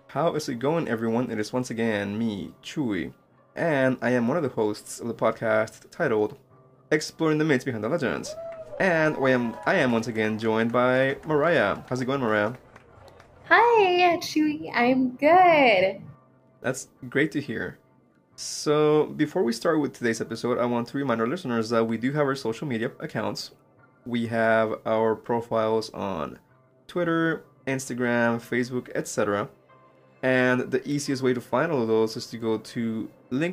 How is it going, everyone? It is once again me, Chewy, and I am one of the hosts of the podcast titled Exploring the Myths Behind the Legends. And I am once again joined by Mariah. How's it going, Mariah? Hi, Chewy. I'm good. That's great to hear. So, before we start with today's episode, I want to remind our listeners that we do have our social media accounts. We have our profiles on Twitter, Instagram, Facebook, etc. And the easiest way to find all of those is to go to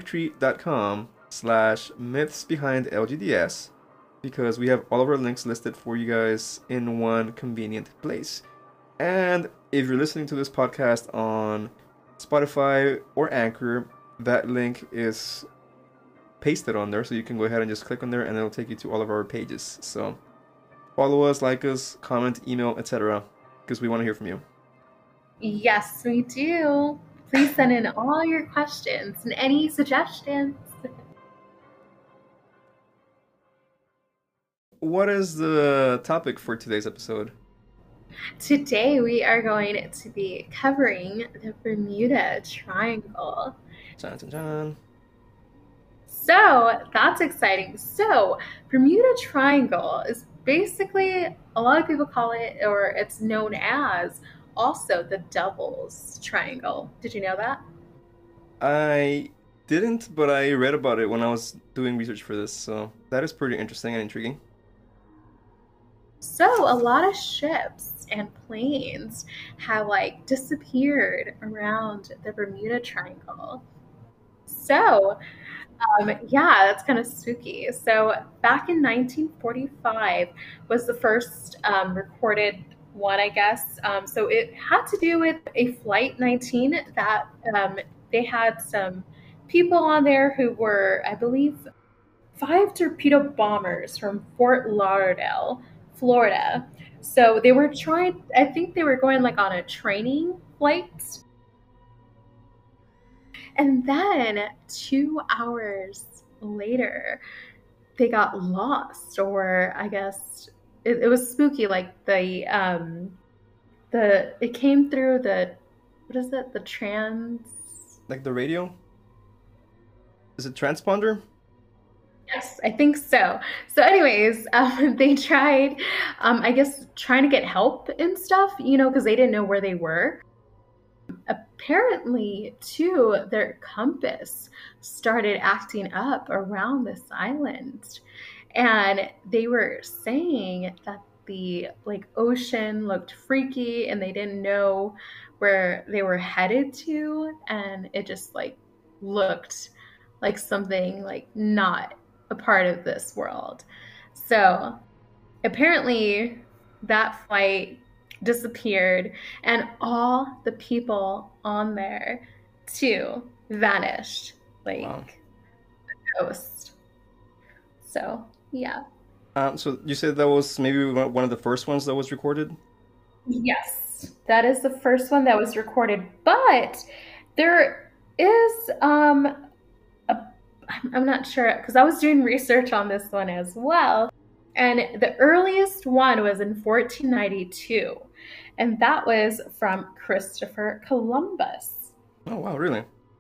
linktree.com/mythsbehindlgds because we have all of our links listed for you guys in one convenient place. And if you're listening to this podcast on Spotify or Anchor, that link is pasted on there, so you can go ahead and just click on there and it'll take you to all of our pages. So follow us, like us, comment, email, etc. because we want to hear from you. Yes, we do. Please send in all your questions and any suggestions. What is the topic for today's episode? Today, we are going to be covering the Bermuda Triangle. Chan, chan, chan. So, that's exciting. So, Bermuda Triangle is basically, a lot of people call it, or it's known as, also the Devil's Triangle. Did you know that? I didn't, but I read about it when I was doing research for this, so that is pretty interesting and intriguing. So a lot of ships and planes have disappeared around the Bermuda Triangle. So yeah, that's kind of spooky. So back in 1945 was the first recorded one, I guess. So it had to do with a Flight 19 that they had some people on there who were, I believe, five torpedo bombers from Fort Lauderdale, Florida. So they were trying, I think they were going on a training flight. And then 2 hours later, they got lost, or I guess it was spooky. It came through the, what is it? The trans. Like the radio? Is it transponder? Yes, I think so. So, anyways, they tried, I guess, trying to get help and stuff, because they didn't know where they were. Apparently, too, their compass started acting up around this island. And they were saying that the ocean looked freaky and they didn't know where they were headed to. And it just looked like something not a part of this world. So apparently that flight disappeared and all the people on there too vanished Wow. like a ghost. So yeah. So you said that was maybe one of the first ones that was recorded? Yes, that is the first one that was recorded, but there is a, I'm not sure because I was doing research on this one as well. And the earliest one was in 1492, and that was from Christopher Columbus. Oh, wow, really?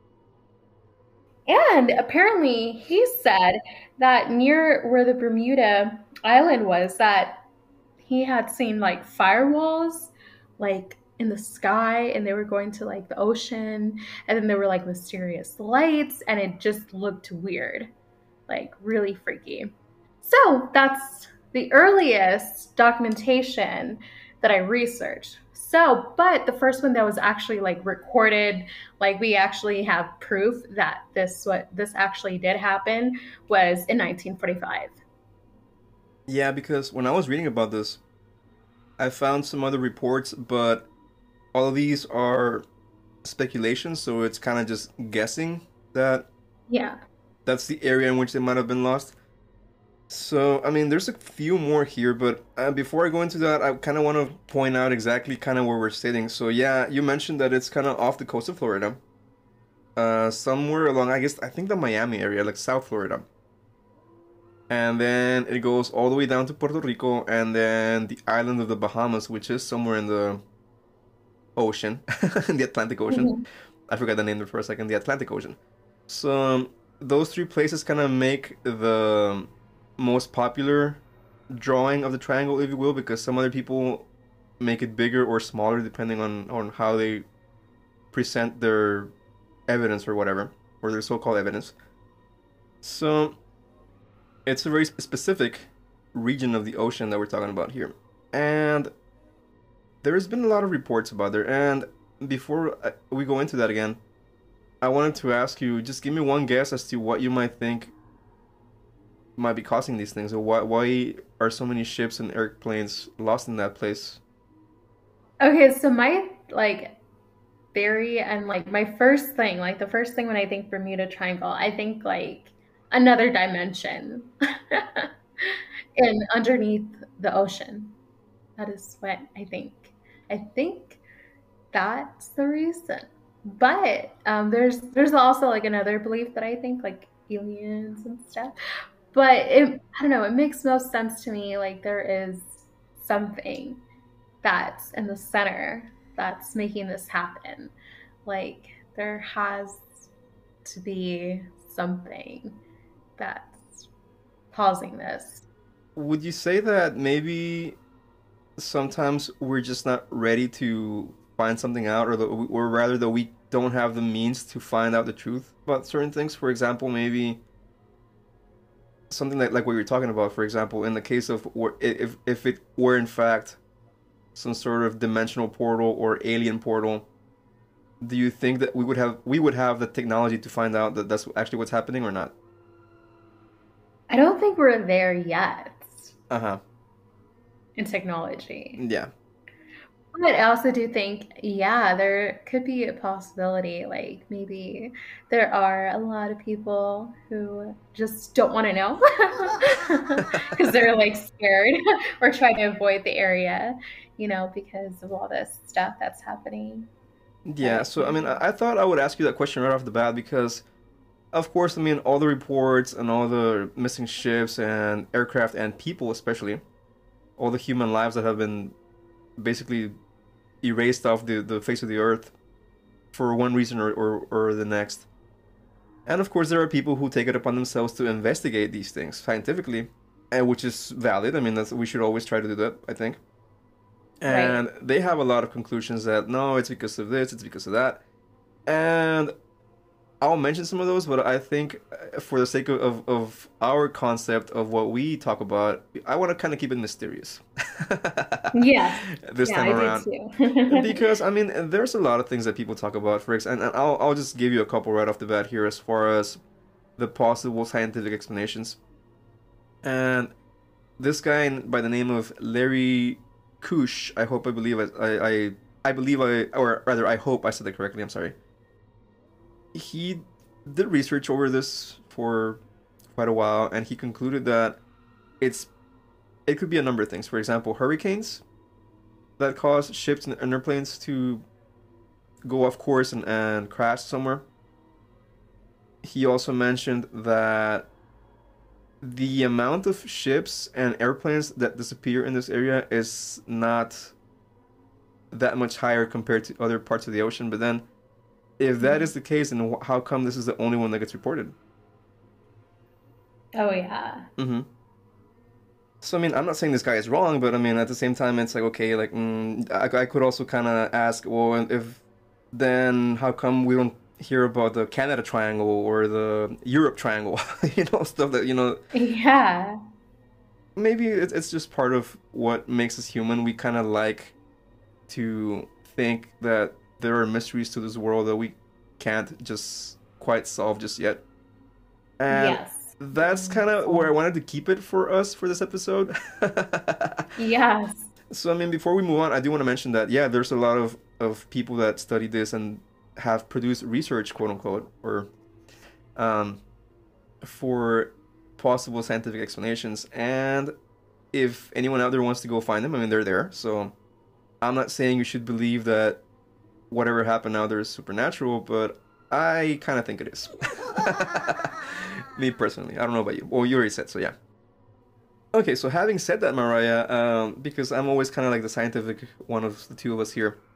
And apparently, he said that near where the Bermuda Island was, that he had seen firewalls in the sky, and they were going to the ocean, and then there were mysterious lights, and it just looked weird, really freaky. So that's the earliest documentation that I researched. So, but the first one that was actually recorded, we actually have proof that this actually did happen, was in 1945. Yeah, because when I was reading about this, I found some other reports, but all of these are speculations, so it's kind of just guessing that Yeah. that's the area in which they might have been lost. So, I mean, there's a few more here, but before I go into that, I kind of want to point out exactly kind of where we're sitting. So, yeah, you mentioned that it's kind of off the coast of Florida, somewhere along, I think the Miami area, like South Florida. And then it goes all the way down to Puerto Rico, and then the island of the Bahamas, which is somewhere in the Ocean, the Atlantic Ocean. Mhm. I forgot the name there for a second. The Atlantic Ocean. So those three places kind of make the most popular drawing of the triangle, if you will, because some other people make it bigger or smaller depending on how they present their evidence or whatever, or their so-called evidence. So it's a very specific region of the ocean that we're talking about here. And there's been a lot of reports about there. And before we go into that again, I wanted to ask you, just give me one guess as to what you might think might be causing these things, or why are so many ships and airplanes lost in that place? Okay, so my like theory and like my first thing, like the first thing when I think Bermuda Triangle, I think like another dimension in underneath the ocean. That is what I think. I think that's the reason. But there's also like another belief that I think like aliens and stuff. But I don't know, it makes most sense to me like there is something that's in the center that's making this happen. Like there has to be something that's causing this. Would you say that maybe sometimes we're just not ready to find something out, or rather that we don't have the means to find out the truth about certain things? For example, maybe something like what you're talking about. For example, in the case of if it were in fact some sort of dimensional portal or alien portal, do you think that we would have the technology to find out that that's actually what's happening or not? I don't think we're there yet Uh-huh. in technology. Yeah. But I also do think, yeah, there could be a possibility, like maybe there are a lot of people who just don't want to know because they're like scared or trying to avoid the area, because of all this stuff that's happening. Yeah, But so I mean, yeah. I thought I would ask you that question right off the bat because, of course, I mean, all the reports and all the missing ships and aircraft and people, especially, all the human lives that have been basically erased off the face of the earth for one reason or the next. And of course, there are people who take it upon themselves to investigate these things scientifically, and which is valid. I mean, we should always try to do that, I think. Right. And they have a lot of conclusions that no, it's because of this, it's because of that. And I'll mention some of those, but I think for the sake of our concept of what we talk about, I want to kind of keep it mysterious Yes. this Yeah, time I do around. too. Because I mean, there's a lot of things that people talk about, for example, and I'll just give you a couple right off the bat here as far as the possible scientific explanations. And this guy by the name of Larry Kush, I believe I believe or rather I hope I said that correctly. I'm sorry. He did research over this for quite a while, and he concluded that it's it could be a number of things. For example, hurricanes that cause ships and airplanes to go off course and crash somewhere. He also mentioned that the amount of ships and airplanes that disappear in this area is not that much higher compared to other parts of the ocean. But then, if that is the case, then how come this is the only one that gets reported? Oh yeah. Mm-hmm. So I mean, I'm not saying this guy is wrong, but I mean, at the same time, it's like okay, like I could also kind of ask, well, if then how come we don't hear about the Canada Triangle or the Europe Triangle? Stuff that Yeah. maybe it's just part of what makes us human. We kind of like to think that there are mysteries to this world that we can't just quite solve just yet. And Yes. that's kind of where I wanted to keep it for us for this episode. Yes. So, I mean, before we move on, I do want to mention that, yeah, there's a lot of people that study this and have produced research, quote unquote, or um, for possible scientific explanations. And if anyone out there wants to go find them, I mean, they're there. So, I'm not saying you should believe that whatever happened now there is supernatural, but I kind of think it is. Me personally. I don't know about you. Well, you already said so, yeah. Okay, so having said that, Mariah, because I'm always kind of like the scientific one of the two of us here,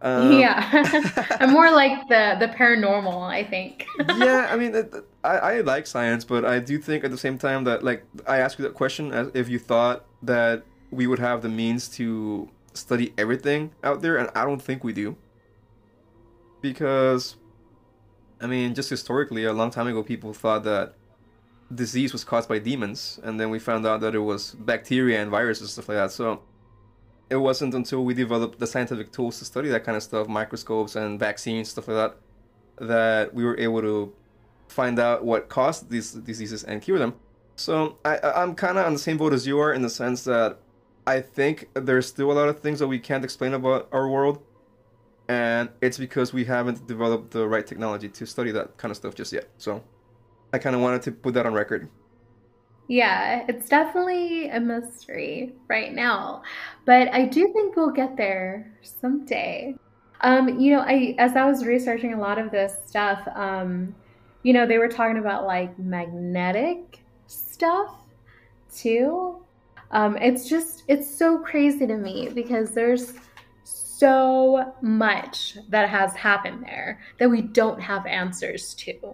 Um, Yeah. I'm more like the paranormal, I think. yeah, I mean, I like science, but I do think at the same time that, like, I asked you that question as if you thought that we would have the means to study everything out there, and I don't think we do. Because, I mean, just historically, a long time ago, people thought that disease was caused by demons, and then we found out that it was bacteria and viruses and stuff like that. So it wasn't until we developed the scientific tools to study that kind of stuff, microscopes and vaccines, stuff like that, that we were able to find out what caused these diseases and cure them. So I'm kind of on the same boat as you are in the sense that I think there's still a lot of things that we can't explain about our world, and it's because we haven't developed the right technology to study that kind of stuff just yet. So I kind of wanted to put that on record. Yeah, it's definitely a mystery right now, but I do think we'll get there someday. I as I was researching a lot of this stuff, they were talking about like magnetic stuff too. It's so crazy to me because there's so much that has happened there that we don't have answers to.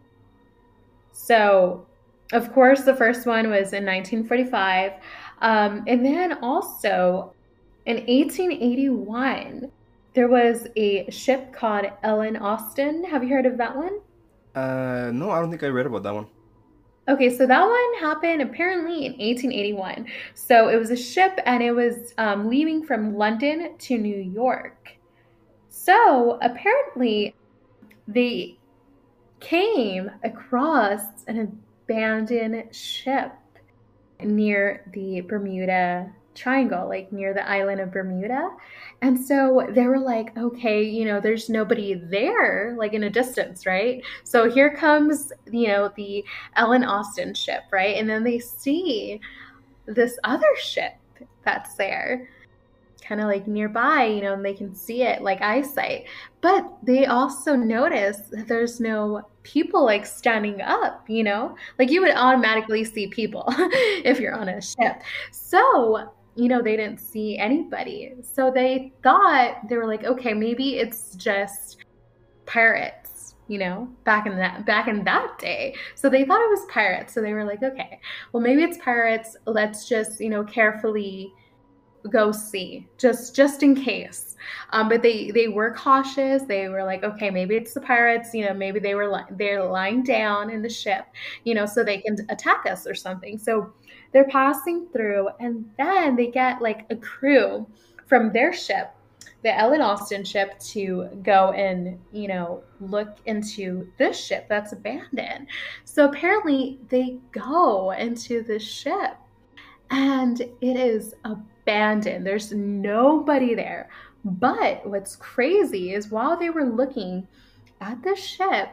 So, of course, the first one was in 1945. And then also in 1881, there was a ship called Ellen Austin. Have you heard of that one? No, I don't think I read about that one. Okay, so that one happened apparently in 1881. So it was a ship and it was leaving from London to New York. So apparently they came across an abandoned ship near the Bermuda Triangle, like near the island of Bermuda. And so they were like, okay, there's nobody there, like in a distance, right? So here comes, the Ellen Austin ship, right? And then they see this other ship that's there kind of like nearby, and they can see it like eyesight. But they also notice that there's no people like standing up, like you would automatically see people if you're on a ship. So, they didn't see anybody. So they were like, okay, maybe it's just pirates, back in that day. So they thought it was pirates. So they were like, okay, well, maybe it's pirates. Let's just, carefully go see just in case. But they were cautious. They were like, okay, maybe it's the pirates, maybe they're lying down in the ship, so they can attack us or something. So they're passing through, and then they get like a crew from their ship, the Ellen Austin ship, to go and look into this ship that's abandoned. So apparently they go into the ship and it is abandoned. There's nobody there. But what's crazy is while they were looking at the ship,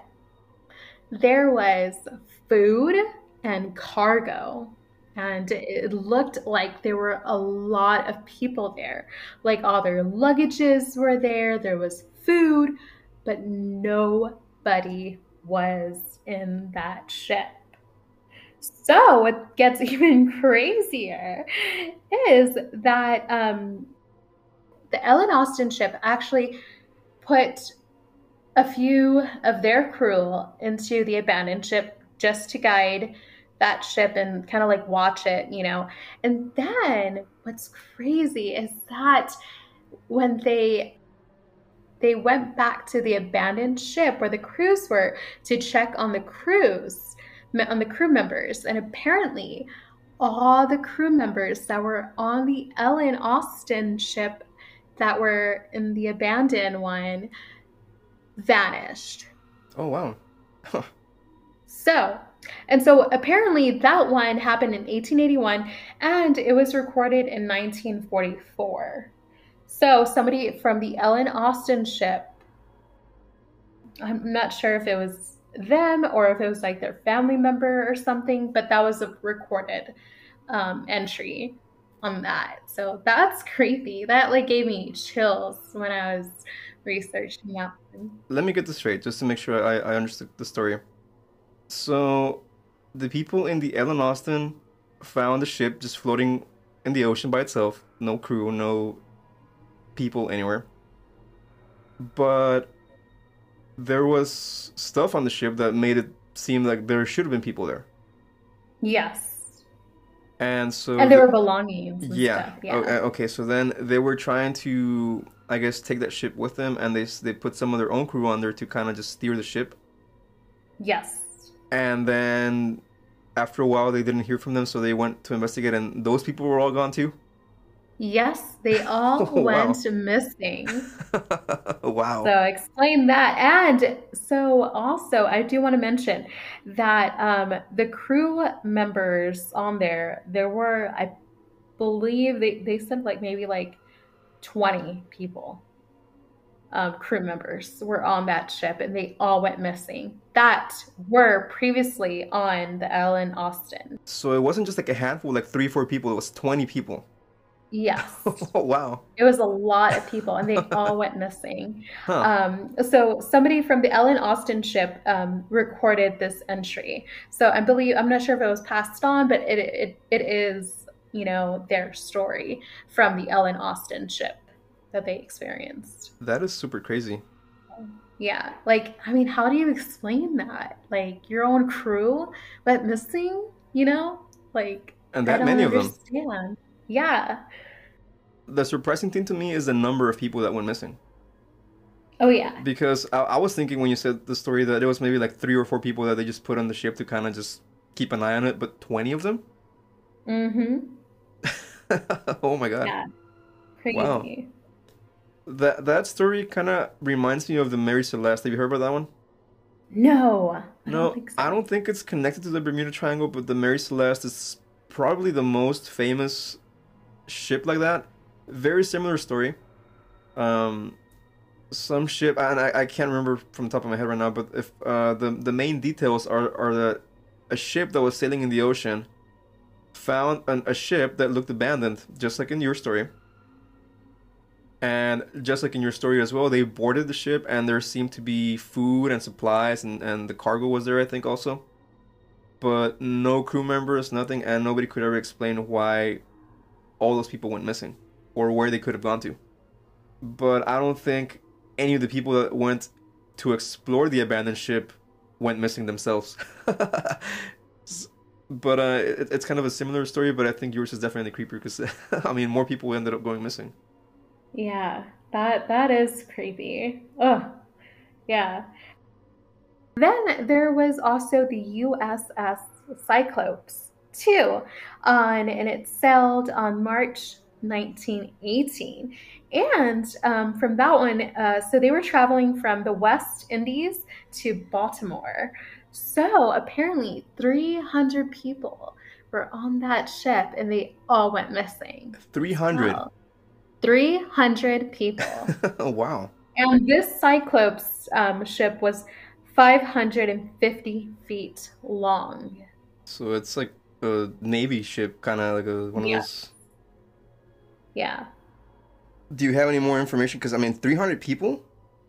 there was food and cargo. And it looked like there were a lot of people there. Like all their luggages were there, there was food, but nobody was in that ship. So, what gets even crazier is that the Ellen Austin ship actually put a few of their crew into the abandoned ship just to guide that ship and kind of like watch it, And then what's crazy is that when they went back to the abandoned ship where the crews were to check on the crew members, and apparently all the crew members that were on the Ellen Austin ship that were in the abandoned one vanished. Oh wow. So apparently that one happened in 1881 and it was recorded in 1944. So somebody from the Ellen Austin ship, I'm not sure if it was them or if it was like their family member or something, but that was a recorded entry on that. So that's creepy. That like gave me chills when I was researching that one. Let me get this straight, just to make sure I understood the story. So, the people in the Ellen Austin found the ship just floating in the ocean by itself, no crew, no people anywhere. but there was stuff on the ship that made it seem like there should have been people there. Yes. And so, And there were belongings and yeah, stuff. Yeah. okay. So then they were trying to, I guess, take that ship with them, and they put some of their own crew on there to kind of just steer the ship. Yes. And then after a while, they didn't hear from them, so they went to investigate, and those people were all gone too. Yes, they all Oh went wow, missing. wow. So explain that. And so also, I do want to mention that the crew members on there, there were, I believe they said like maybe like 20 people, crew members were on that ship and they all went missing that were previously on the Ellen Austin. So it wasn't just like a handful, like three, four people. It was 20 people. Yes. Oh wow. It was a lot of people, and they all went missing. Huh. So somebody from the Ellen Austin ship recorded this entry. So I'm not sure if it was passed on, but it is, their story from the Ellen Austin ship that they experienced. That is super crazy. Yeah, like I mean, how do you explain that? Like your own crew went missing, Like And I that don't many of them. understand. Yeah. The surprising thing to me is the number of people that went missing. Oh yeah. Because I was thinking when you said the story that it was maybe like three or four people that they just put on the ship to kind of just keep an eye on it, but 20 of them? Mm-hmm. Oh my God. Yeah. Wow. Crazy. That story kind of reminds me of the Mary Celeste. Have you heard about that one? No, I don't No, think I so. don't think it's connected to the Bermuda Triangle, but the Mary Celeste is probably the most famous ship like that. Very similar story. Um, some ship, and I can't remember from the top of my head right now, but if the main details are that a ship that was sailing in the ocean found a ship that looked abandoned, just like in your story. And just like in your story as well, they boarded the ship, and there seemed to be food and supplies, and the cargo was there, I think, also. But no crew members, nothing, and nobody could ever explain why all those people went missing or where they could have gone to. But I don't think any of the people that went to explore the abandoned ship went missing themselves. But it's kind of a similar story, but I think yours is definitely creepier because I mean more people ended up going missing. Yeah, that is creepy. Oh, yeah. Then there was also the USS Cyclops too, and it sailed on March 1918. And from that one, so they were traveling from the West Indies to Baltimore. So apparently, 300 people were on that ship, and they all went missing. 300. So 300 people. Wow. And this Cyclops ship was 550 feet long. So it's like a navy ship, kind of like one of Yeah. those. Yeah. Do you have any more information? Because I mean, 300 people.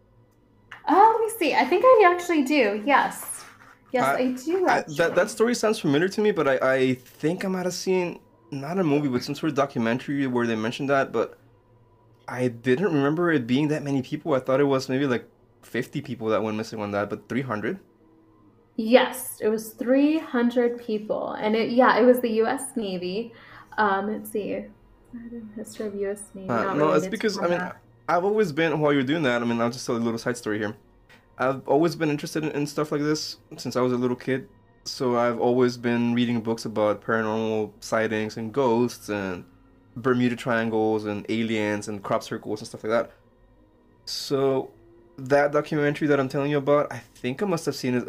Oh, let me see. I think I actually do. Yes. Yes, I, I do that actually. story sounds familiar to me, but I think I might have seen not a movie, but some sort of documentary where they mentioned that, but I didn't remember it being that many people. I thought it was maybe like 50 people that went missing on that, but 300? Yes, it was 300 people. And it was the US Navy. Let's see. History of US Navy, not No, it's related to because I mean combat. I've always been while you're doing that. I mean, I'll just tell you a little side story here. I've always been interested in stuff like this since I was a little kid. So I've always been reading books about paranormal sightings and ghosts and Bermuda Triangles and aliens and crop circles and stuff like that. So that documentary that I'm telling you about, I think I must have seen it.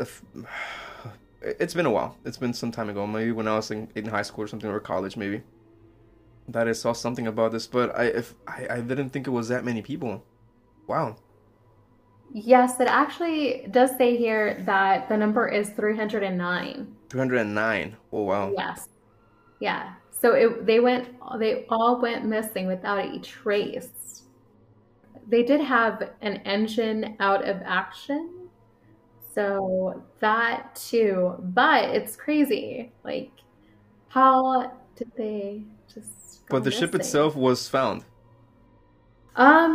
It's been a while. It's been some time ago. Maybe when I was in high school or something, or college, maybe. That I saw something about this, but I didn't think it was that many people. Wow, Yes, it actually does say here that the number is 309. 309. Oh wow. Yes. Yeah. So they all went missing without a trace. They did have an engine out of action, so that too. But it's crazy. Like, how did they just go But the ship missing? itself was found. Um,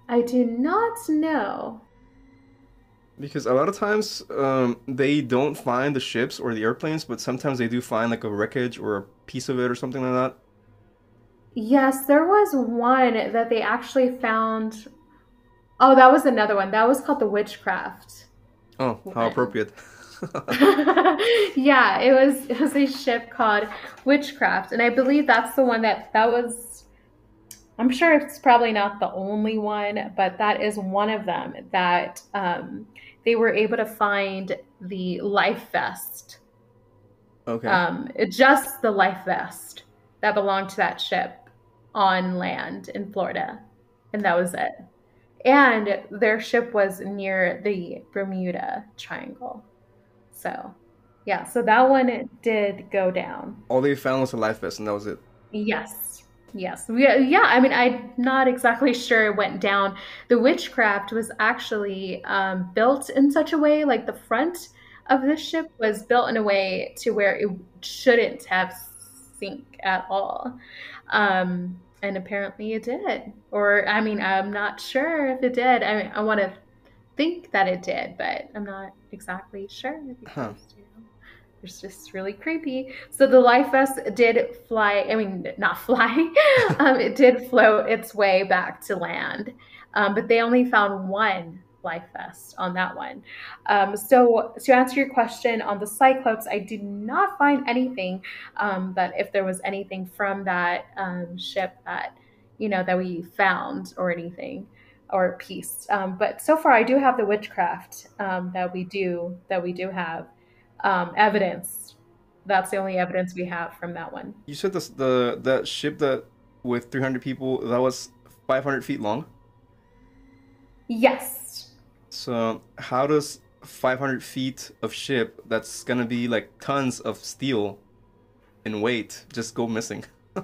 I do not know. Because a lot of times they don't find the ships or the airplanes, but sometimes they do find like a wreckage or a piece of it or something like that. Yes, there was one that they actually found. Oh, that was another one. That was called the Witchcraft Oh, how one. appropriate. Yeah, it was a ship called Witchcraft, and I believe that's the one that was. I'm sure it's probably not the only one, but that is one of them that they were able to find the life vest, Okay. just the life vest that belonged to that ship on land in Florida, and that was it. And their ship was near the Bermuda Triangle. So, yeah, so that one did go down. All they found was a life vest, and that was it. Yes. Yes. Yeah. I mean, I'm not exactly sure it went down. The Witchcraft was actually built in such a way, like the front of the ship was built in a way to where it shouldn't have sink at all. And apparently it did. Or, I mean, I'm not sure if it did. I mean, I want to think that it did, but I'm not exactly sure Huh. because, it's just really creepy. So the life vest did fly, I mean, not fly, it did float its way back to land. But they only found one life vest on that one. So to answer your question on the Cyclops, I did not find anything that if there was anything from that ship that, that we found or anything or piece. But so far I do have the Witchcraft that we do have evidence. That's the only evidence we have from that one. You said this the that ship that with 300 people that was 500 feet long. Yes. So how does 500 feet of ship that's gonna be like tons of steel in weight just go missing?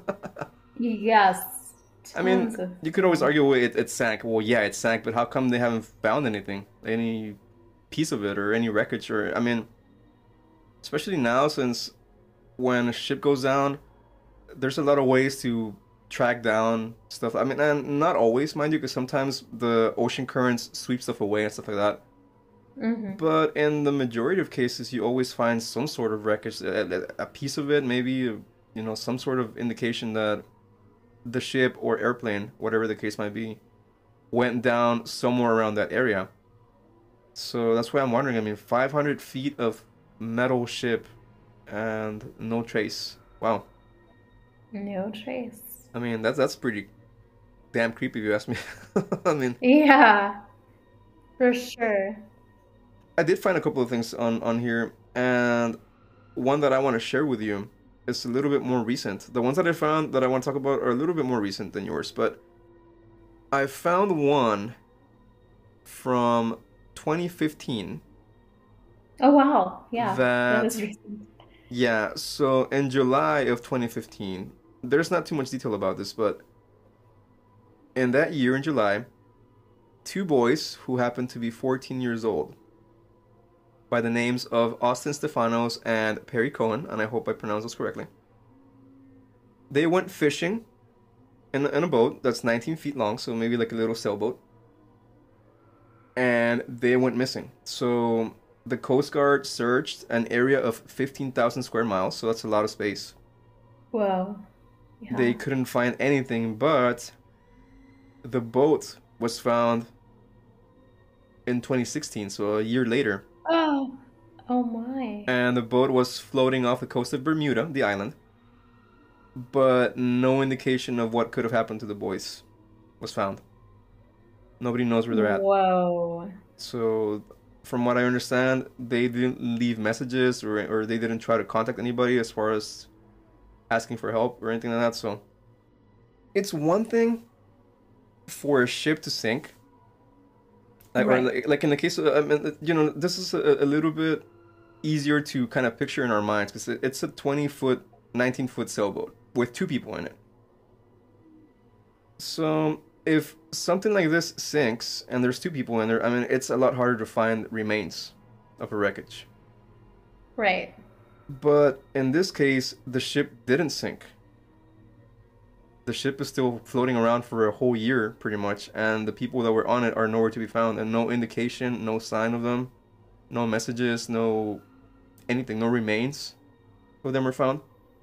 Yes. I mean, Tons of you could always them. argue well, it sank. Well, yeah, it sank, but how come they haven't found anything, any piece of it or any wreckage? Or I mean, especially now since when a ship goes down, there's a lot of ways to track down stuff. I mean, and not always, mind you, because sometimes the ocean currents sweep stuff away and stuff like that. Hmm. But in the majority of cases, you always find some sort of wreckage, a piece of it, maybe, some sort of indication that the ship or airplane, whatever the case might be, went down somewhere around that area. So that's why I'm wondering. I mean, 500 feet of metal ship and no trace. Wow. No trace. I mean, that's pretty damn creepy if you ask me. I mean, Yeah, for sure. I did find a couple of things on here, and one that I want to share with you is a little bit more recent. The ones that I found that I want to talk about are a little bit more recent than yours, but I found one from 2015 Oh, wow. Yeah, that that, is recent. yeah, so in July of 2015, there's not too much detail about this, but in that year in July, two boys who happened to be 14 years old by the names of Austin Stefanos and Perry Cohen, and I hope I pronounced those correctly. They went fishing in a boat that's 19 feet long, so maybe like a little sailboat, and they went missing. So the Coast Guard searched an area of 15,000 square miles, so that's a lot of space. Whoa. They Yeah. couldn't find anything, but the boat was found in 2016, so a year later. Oh. Oh my. And the boat was floating off the coast of Bermuda, the island, but no indication of what could have happened to the boys was found. Nobody knows where they're at. Whoa. So, from what I understand, they didn't leave messages or they didn't try to contact anybody as far as asking for help or anything like that. So, it's one thing for a ship to sink, or Right. like in the case of, I mean, this is a little bit easier to kind of picture in our minds because it's a 20-foot, 19-foot sailboat with two people in it. So if something like this sinks and there's two people in there, I mean, it's a lot harder to find remains of a wreckage. Right. But in this case, the ship didn't sink. the ship is still floating around for a whole year, pretty much, and the people that were on it are nowhere to be found, and no indication, no sign of them, no messages, no anything, no remains of them are found.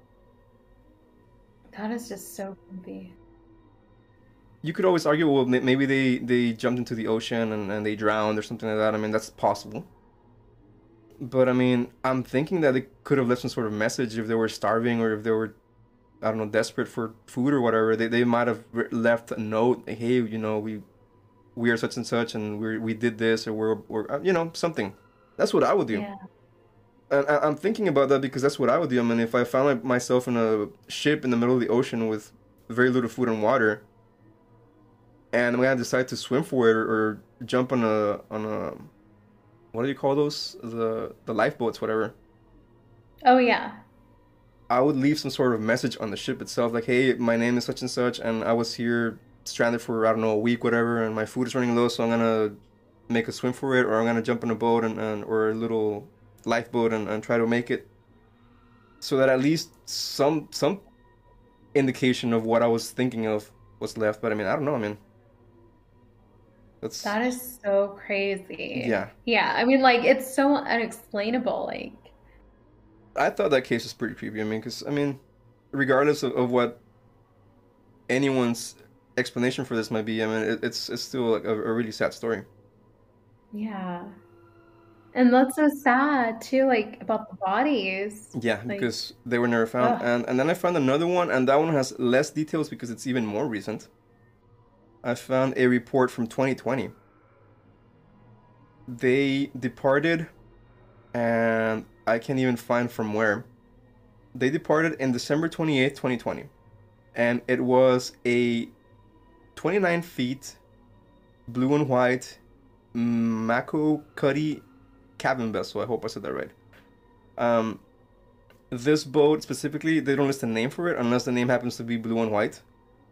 That is just so creepy. You could always argue, well, maybe they jumped into the ocean and they drowned or something like that. I mean, that's possible. But I mean, I'm thinking that they could have left some sort of message if they were starving or if they were, I don't know, desperate for food or whatever. They might have left a note, like, hey, you know, we are such and such, and we did this, or we're you know, something. That's what I would do. Yeah. And I'm thinking about that because that's what I would do. I mean, if I found myself in a ship in the middle of the ocean with very little food and water, and I'm gonna decide to swim for it or jump on a what do you call those? The lifeboats, whatever. Oh yeah. I would leave some sort of message on the ship itself, like, "Hey, my name is such and such, and I was here stranded for I don't know a week, whatever, and my food is running low, so I'm gonna make a swim for it, or I'm gonna jump on a boat and or a little lifeboat and try to make it, so that at least some indication of what I was thinking of was left." But I mean, I don't know. I mean, that's That is so crazy. yeah. Yeah, I mean, like, it's so unexplainable. Like, I thought that case was pretty creepy. I mean, because I mean, regardless of what anyone's explanation for this might be, I mean, it's still like a really sad story. yeah. And that's so sad too, like about the bodies. Yeah, Like, because they were never found, ugh. and then I found another one, and that one has less details because it's even more recent. I found a report from 2020. They departed, and I can't even find from where. They departed in December 28th, 2020, and it was a 29 feet blue and white Mako Cuddy cabin vessel. I hope I said that right. Um, this boat specifically, they don't list a name for it unless the name happens to be blue and white.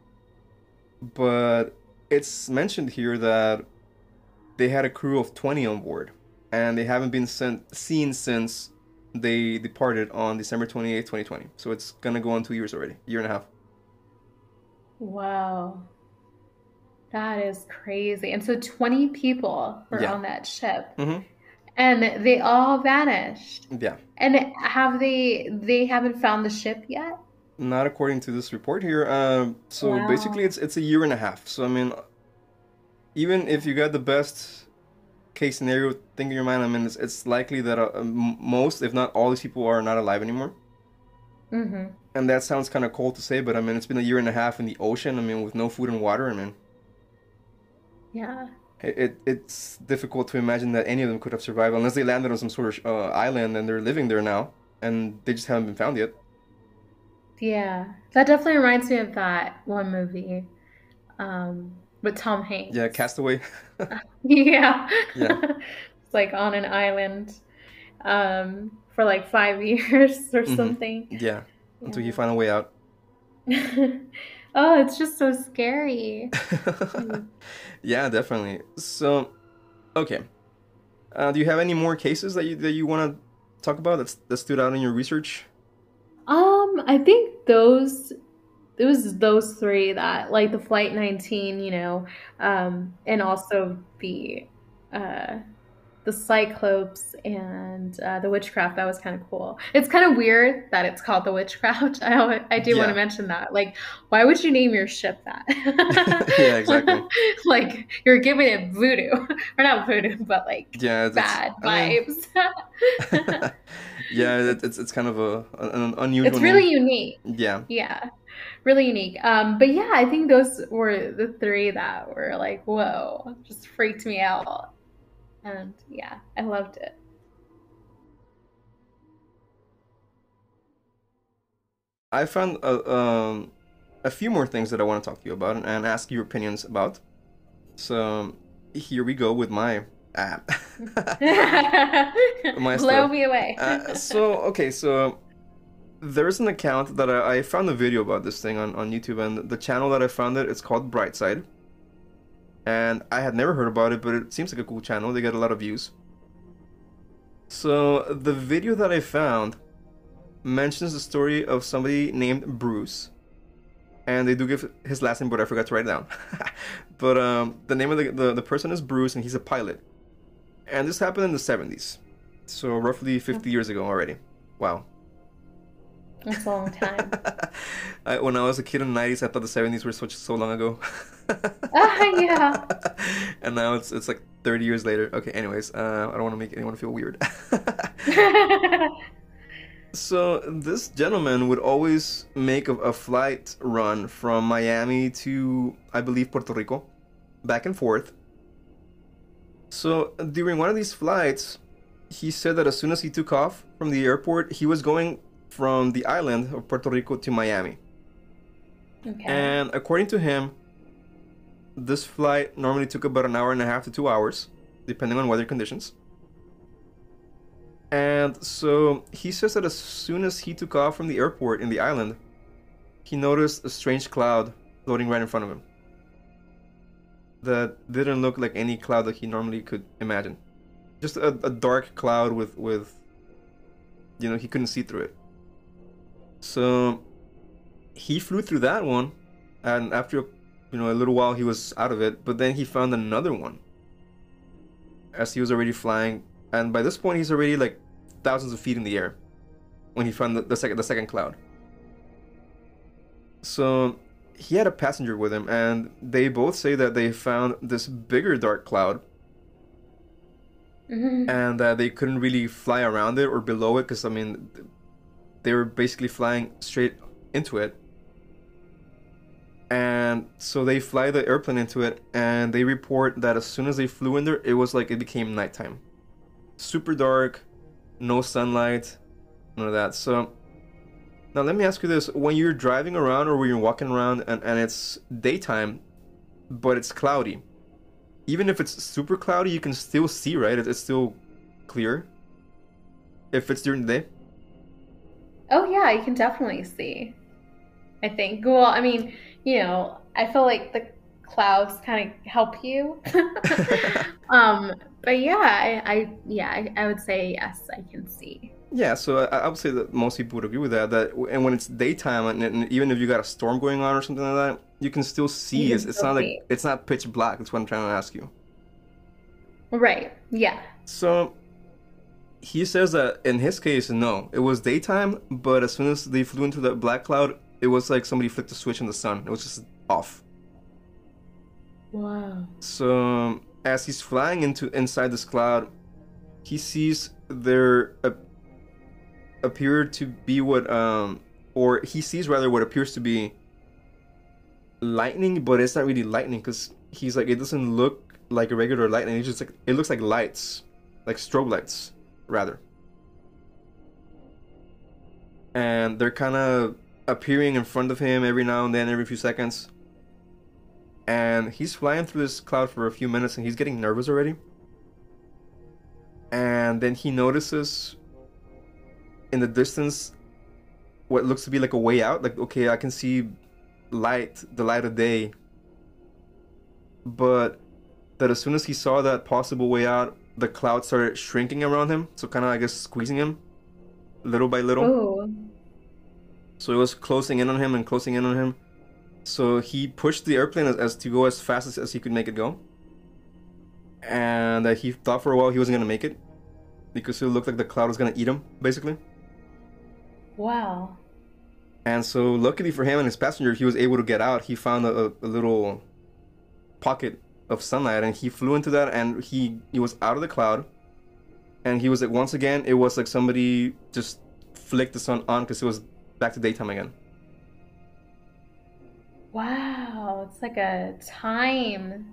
But it's mentioned here that they had a crew of 20 on board, and they haven't been seen since they departed on December 28th, 2020. So it's gonna go on 2 years already, year and a half. Wow. That is crazy. And so 20 people were Yeah. on that ship Mm-hmm. and they all vanished. Yeah. And they haven't found the ship yet? Not according to this report here. So basically, Wow. it's a year and a half. So I mean, even if you got the best case scenario thing in your mind, I mean, it's likely that most, if not all, these people are not alive anymore. Mm-hmm. And that sounds kind of cold to say, but I mean, it's been a year and a half in the ocean. I mean, with no food and water. I mean, Yeah. it's difficult to imagine that any of them could have survived unless they landed on some sort of island and they're living there now, and they just haven't been found yet. Yeah. That definitely reminds me of that one movie with Tom Yeah, Hanks. Castaway. Yeah. Yeah. It's like on an island for like 5 years or Hmm. something. Yeah, until you Yeah. find a way out. Oh, it's just so scary. Mm. Yeah, definitely. So, okay. Do you have any more cases that you want to talk about that stood out in your research? I think those it was those three that like the Flight 19, and also uh the Cyclops and the Witchcraft. That was kind of cool. It's kind of weird that it's called the Witchcraft. I do want to Yeah. mention that. Like, why would you name your ship that? Yeah, exactly. Like you're giving it voodoo, or not voodoo, but like Yeah, it's bad I mean, vibes. yeah, it's kind of an It's unusual really name. unique. Yeah. Yeah, really unique. But yeah, I think those were the three that were like, whoa, just freaked me out. And yeah, I loved it. I found a few more things that I want to talk to you about and ask your opinions about. So here we go with my uh, my Blow stuff. me away. So there's an account that I found a video about this thing on YouTube, and the channel that I found it's called Brightside. And I had never heard about it, but it seems like a cool channel. They get a lot of views. So the video that I found mentions the story of somebody named Bruce, and they do give his last name, but I forgot to write it down. But the name of the person is Bruce, and he's a pilot. And this happened in the 70s, so roughly 50 years ago already. Wow. That's a long time. When I was a kid in the 90s, I thought the 70s were so long ago. Yeah. And now it's like 30 years later. Okay, anyways, I don't want to make anyone feel weird. So this gentleman would always make a flight run from Miami to, I believe, Puerto Rico, back and forth. So during one of these flights, he said that as soon as he took off from the airport, he was going from the island of Puerto Rico to Miami. Okay. And according to him, this flight normally took about an hour and a half to 2 hours, depending on weather conditions. And so he says that as soon as he took off from the airport in the island, he noticed a strange cloud floating right in front of him that didn't look like any cloud that he normally could imagine. Just a dark cloud with he couldn't see through it. So he flew through that one, and after a little while he was out of it, but then he found another one as he was already flying, and by this point he's already like thousands of feet in the air when he found the second cloud. So he had a passenger with him, and they both say that they found this bigger dark cloud, and that they couldn't really fly around it or below it, because they were basically flying straight into it. And so they fly the airplane into it, and they report that as soon as they flew in there, it was like it became nighttime. Super dark, no sunlight, none of that. So now let me ask you this. When you're driving around or when you're walking around and it's daytime, but it's cloudy, even if it's super cloudy, you can still see, right? It's still clear if it's during the day? Oh yeah, you can definitely see. I think. Well, I mean, I feel like the clouds kind of help you. But yeah, I would say yes, I can see. Yeah, so I would say that most people would agree with that. And when it's daytime, and even if you got a storm going on or something like that, you can still see. You can It's still not see. like it's not pitch black. That's what I'm trying to ask you. Right. Yeah. So he says that in his case, no, it was daytime, but as soon as they flew into that black cloud, it was like somebody flicked a switch in the sun. It was just off. Wow. So as he's flying inside this cloud, he sees there appear to be or he sees rather what appears to be lightning, but it's not really lightning, because he's like, it doesn't look like a regular lightning. It's just like, it looks like lights, like strobe lights rather, and they're kind of appearing in front of him every now and then, every few seconds. And he's flying through this cloud for a few minutes, and he's getting nervous already. And then he notices in the distance what looks to be like a way out. Like, okay, I can see the light of day. But that as soon as he saw that possible way out, the cloud started shrinking around him. So kind of, I guess, squeezing him little by little. Oh. So it was closing in on him and closing in on him. So he pushed the airplane as to go as fast as he could make it go. And he thought for a while he wasn't going to make it, because it looked like the cloud was going to eat him, basically. Wow. And so luckily for him and his passenger, he was able to get out. He found a little pocket of sunlight, and he flew into that, and he was out of the cloud. And he was like, once again, it was like somebody just flicked the sun on, because it was back to daytime again. Wow. It's like a time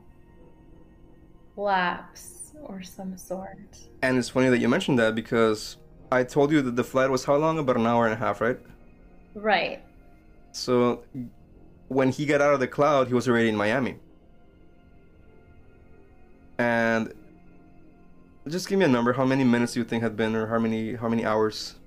lapse or some sort. And it's funny that you mentioned that, because I told you that the flight was how long? About an hour and a half, right? Right. So when he got out of the cloud, he was already in Miami. And just give me a number. How many minutes do you think had been, or how many hours?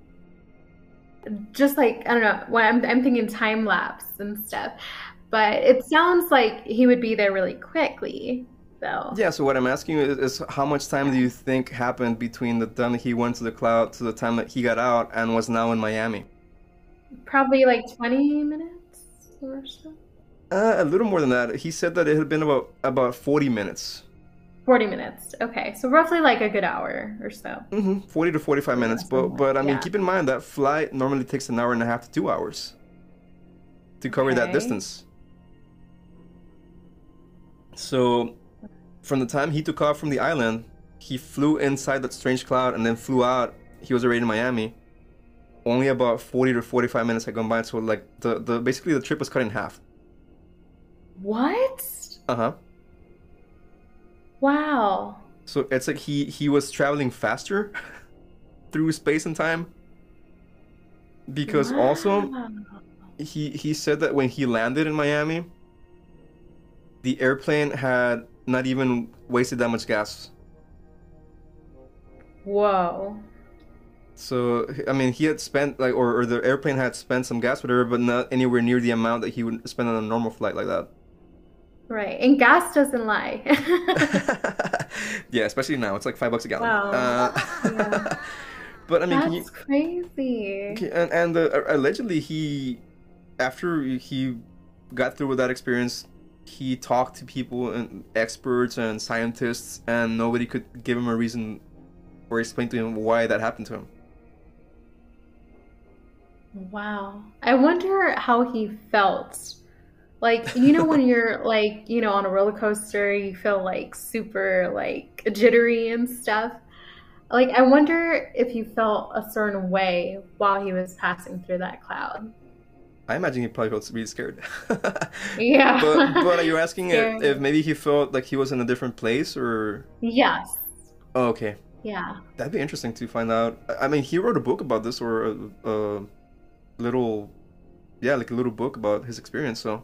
Just like, I don't know, when I'm thinking time lapse and stuff. But it sounds like he would be there really quickly, though. Yeah, so what I'm asking you is how much time do you think happened between the time that he went to the cloud to the time that he got out and was now in Miami? Probably like 20 minutes. or so? A little more than that. He said that it had been about 40 minutes. 40 minutes. Okay, so roughly like a good hour or so. 40 to 45 Maybe minutes. less or more. But I mean, Yeah. keep in mind that flight normally takes an hour and a half to 2 hours to cover that Okay. distance. So from the time he took off from the island, he flew inside that strange cloud and then flew out. He was already in Miami. Only about 40 to 45 minutes had gone by, so like the basically the trip was cut in half. What? Uh-huh. Wow. So it's like he was traveling faster through space and time because also Wow. he said that when he landed in Miami, the airplane had not even wasted that much gas. Whoa. So I mean, he had spent like, or the airplane had spent some gas, whatever, but not anywhere near the amount that he would spend on a normal flight like that. Right. And gas doesn't lie. Yeah, especially now, it's like $5 a gallon. Wow. Yeah. But I mean, can you? That's crazy. And allegedly, he after he got through with that experience, he talked to people and experts and scientists, and nobody could give him a reason or explain to him why that happened to him. Wow. I wonder how he felt. Like, you know, when you're like, on a roller coaster, you feel like super like jittery and stuff. Like, I wonder if he felt a certain way while he was passing through that cloud. I imagine he probably felt really scared. But Yeah. are you asking if Scary. maybe he felt like he was in a different place or? Yes. Oh, okay, Yeah. that'd be interesting to find out. I mean, he wrote a book about this or a little, yeah, like a little book about his experience. So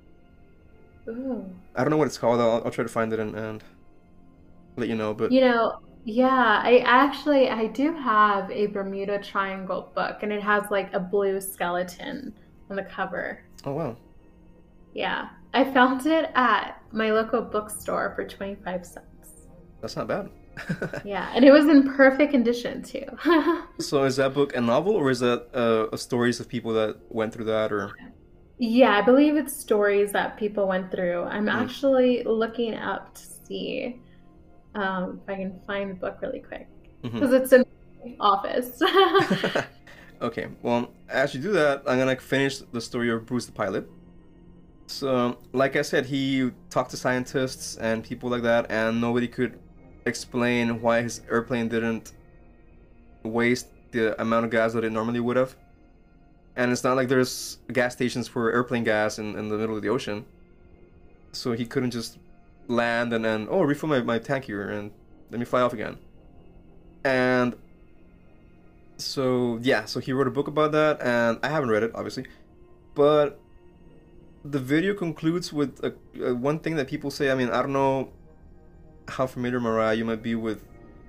Ooh. I don't know what it's called. I'll try to find it and let you know. But Yeah, I do have a Bermuda Triangle book and it has like a blue skeleton on the cover. oh wow, Yeah. I found it at my local bookstore for 25 cents. that's not bad. Yeah, and it was in perfect condition too. So is that book a novel or is that stories of people that went through that or? Yeah, I believe it's stories that people went through. I'm Mm, actually looking up to see if I can find the book really quick hmm. because it's in my office. Okay, well, as you do that, I'm gonna finish the story of Bruce the pilot. So, like I said, he talked to scientists and people like that, and nobody could explain why his airplane didn't waste the amount of gas that it normally would have. And it's not like there's gas stations for airplane gas in the middle of the ocean. So he couldn't just land and then, oh, refill my tank here and let me fly off again. And so, yeah, so he wrote a book about that, and I haven't read it, obviously. But the video concludes with one thing that people say. I mean, I don't know how familiar, Mariah, you might be with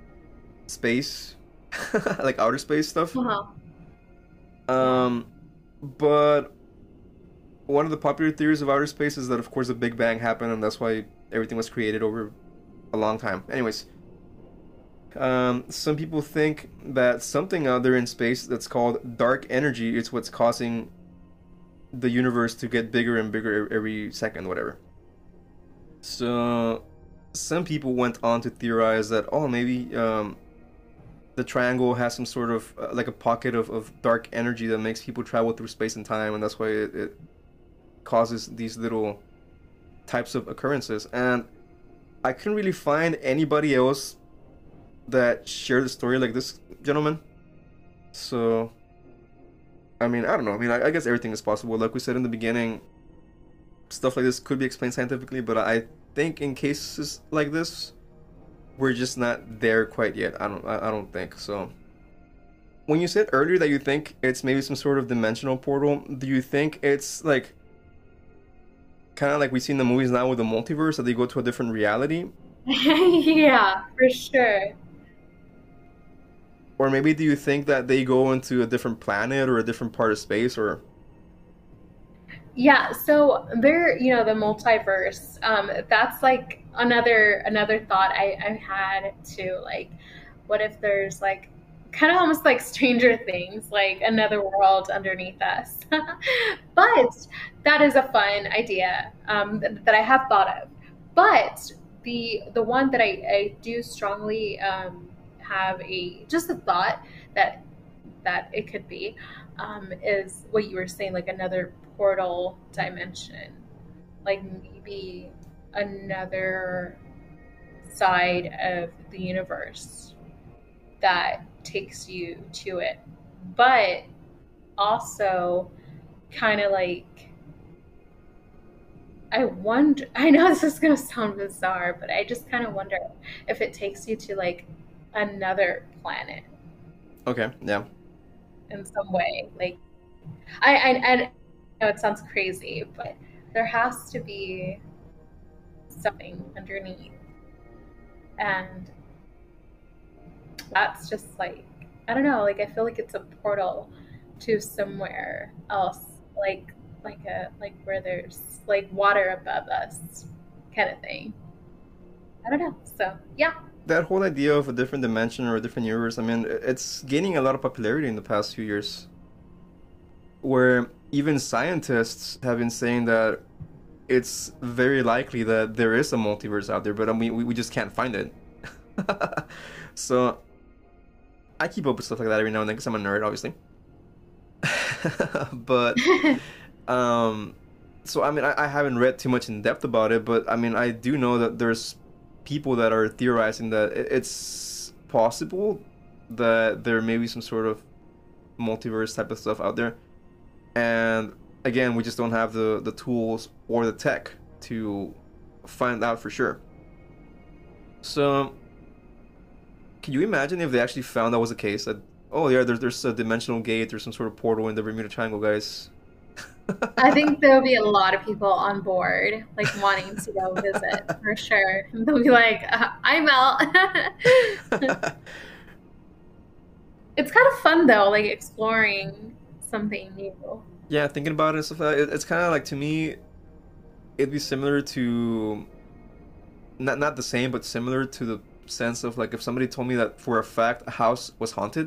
space, like outer space stuff. Uh-huh. Yeah. Um, but one of the popular theories of outer space is that, of course, the Big Bang happened, and that's why everything was created over a long time. Anyways, some people think that something out there in space that's called dark energy is what's causing the universe to get bigger and bigger every second, whatever. So some people went on to theorize that, oh, maybe the triangle has some sort of like a pocket of dark energy that makes people travel through space and time, and that's why it causes these little types of occurrences. And I couldn't really find anybody else that shared the story like this gentleman. So, I mean, I don't know. I mean, I guess everything is possible. Like we said in the beginning, stuff like this could be explained scientifically, but I think in cases like this, we're just not there quite yet. I don't think so. When you said earlier that you think it's maybe some sort of dimensional portal, do you think it's like kind of like we see in the movies now with the multiverse that they go to a different reality? Yeah, for sure. Or maybe do you think that they go into a different planet or a different part of space or Yeah, so there, the multiverse, that's like another thought I had too. Like, what if there's like kind of almost like Stranger Things, like another world underneath us. But that is a fun idea that I have thought of. But the one that I do strongly have a just a thought that it could be is what you were saying, like another portal dimension, like maybe another side of the universe that takes you to it, but also kind of like I wonder. I know this is gonna sound bizarre, but I just kind of wonder if it takes you to like another planet Okay, yeah. in some way. Like I know it sounds crazy, but there has to be something underneath, and that's just like I don't know. Like I feel like it's a portal to somewhere else, like where there's like water above us, kind of thing. I don't know. So yeah, That whole idea of a different dimension or a different universe, I mean, it's gaining a lot of popularity in the past few years, where even scientists have been saying that it's very likely that there is a multiverse out there, but I mean, we just can't find it. So I keep up with stuff like that every now and then because I'm a nerd, obviously. But um, so I mean, I haven't read too much in depth about it, but I mean, I do know that there's people that are theorizing that it's possible that there may be some sort of multiverse type of stuff out there, and again, we just don't have the tools or the tech to find out for sure. So, can you imagine if they actually found that was the case? That oh yeah, there's a dimensional gate or some sort of portal in the Bermuda Triangle, guys. I think there'll be a lot of people on board, like wanting to go visit for sure. They'll be like, "I'm out." It's kind of fun though, like exploring something new. Yeah, thinking about it and stuff like that, it's kind of like to me, it'd be similar to not the same, but similar to the sense of like if somebody told me that for a fact a house was haunted,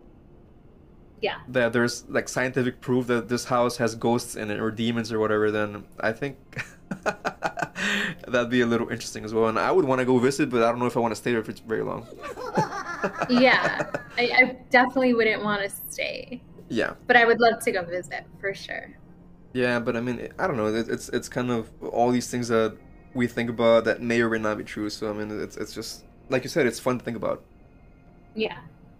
Yeah. that there's like scientific proof that this house has ghosts in it or demons or whatever, then I think that'd be a little interesting as well. And I would want to go visit, but I don't know if I want to stay there for very long. Yeah. I definitely wouldn't want to stay, Yeah, but I would love to go visit for sure. yeah, but I mean, I don't know. It's kind of all these things that we think about that may or may not be true. So I mean, it's just like you said, it's fun to think about. Yeah.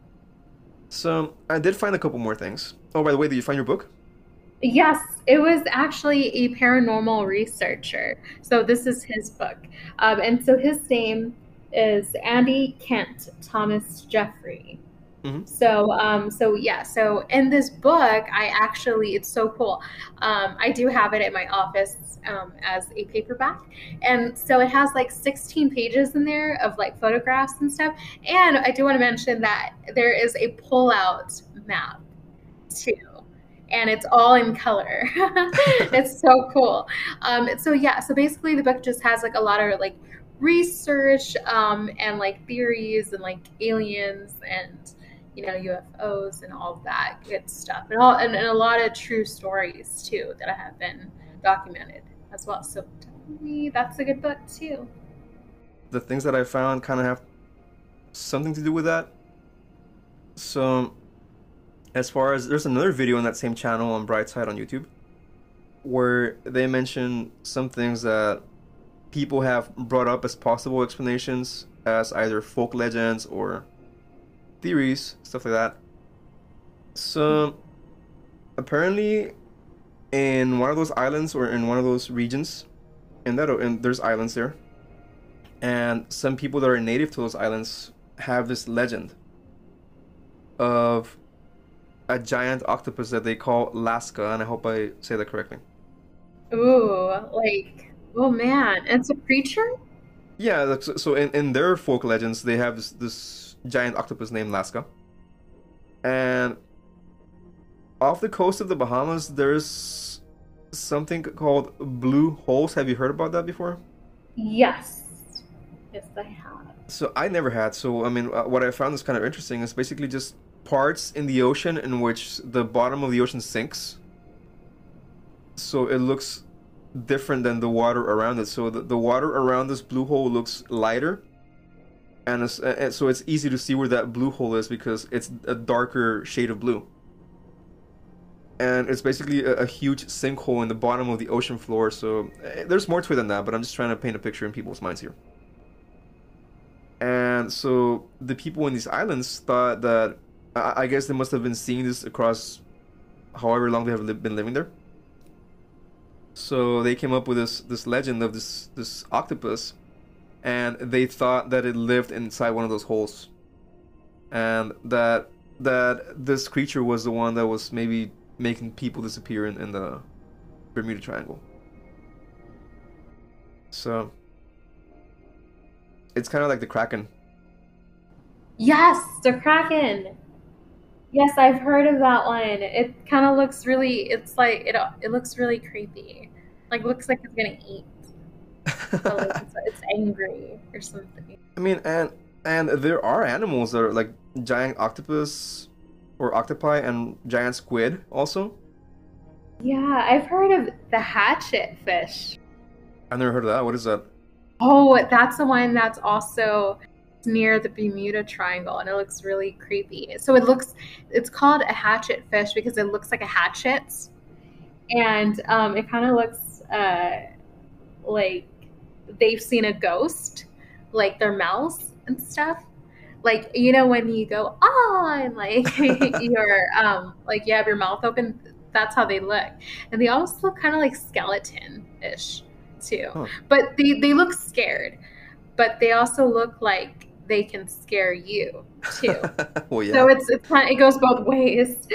So I did find a couple more things. Oh, by the way, did you find your book? Yes, it was actually a paranormal researcher. So this is his book. And so his name is Andy Kent Thomas Jeffrey. Mm-hmm. So yeah, so in this book, I actually, it's so cool. I do have it in my office as a paperback. And so it has like 16 pages in there of like photographs and stuff. And I do want to mention that there is a pull-out map too. And it's all in color. It's so cool. So yeah, so basically the book just has like a lot of like research and like theories and like aliens and UFOs and all of that good stuff, and a lot of true stories too that have been documented as well. So definitely that's a good book too. The things that I found kind of have something to do with that. So, as far as there's another video on that same channel on Brightside on YouTube where they mention some things that people have brought up as possible explanations as either folk legends or theories, stuff like that. So, apparently, in one of those islands or in one of those regions, and there's islands there, and some people that are native to those islands have this legend of a giant octopus that they call Lasca, and I hope I say that correctly. Ooh, like, oh man, it's a creature? Yeah, so in their folk legends, they have this giant octopus named Lasca. And off the coast of the Bahamas, there's something called blue holes. Have you heard about that before? Yes. Yes, I have. So I never had. So I mean, what I found is kind of interesting. It's basically just parts in the ocean in which the bottom of the ocean sinks, so it looks different than the water around it. So the water around this blue hole looks lighter, and so it's easy to see where that blue hole is because it's a darker shade of blue. And it's basically a huge sinkhole in the bottom of the ocean floor. So there's more to it than that, but I'm just trying to paint a picture in people's minds here. And so the people in these islands thought that, I guess they must have been seeing this across however long they have been living there. So they came up with this legend of this octopus, and they thought that it lived inside one of those holes, and that this creature was the one that was maybe making people disappear in the Bermuda Triangle. So it's kind of like the Kraken. Yes, the Kraken. Yes, I've heard of that one. It kind of looks really. It's like it looks really creepy. Like looks like it's gonna eat. But like it's angry or something. I mean, and there are animals that are like giant octopus or octopi and giant squid also. Yeah, I've heard of the hatchet fish. I've never heard of that. What is that? Oh, that's the one that's also near the Bermuda Triangle, and it looks really creepy. So it's called a hatchet fish because it looks like a hatchet, and it kind of looks like they've seen a ghost, like their mouths and stuff. Like, you know, when you go, ah, and like you're like you have your mouth open, that's how they look. And they also look kind of like skeleton-ish too. Huh. But they look scared. But they also look like they can scare you too. Well, yeah. So it goes both ways.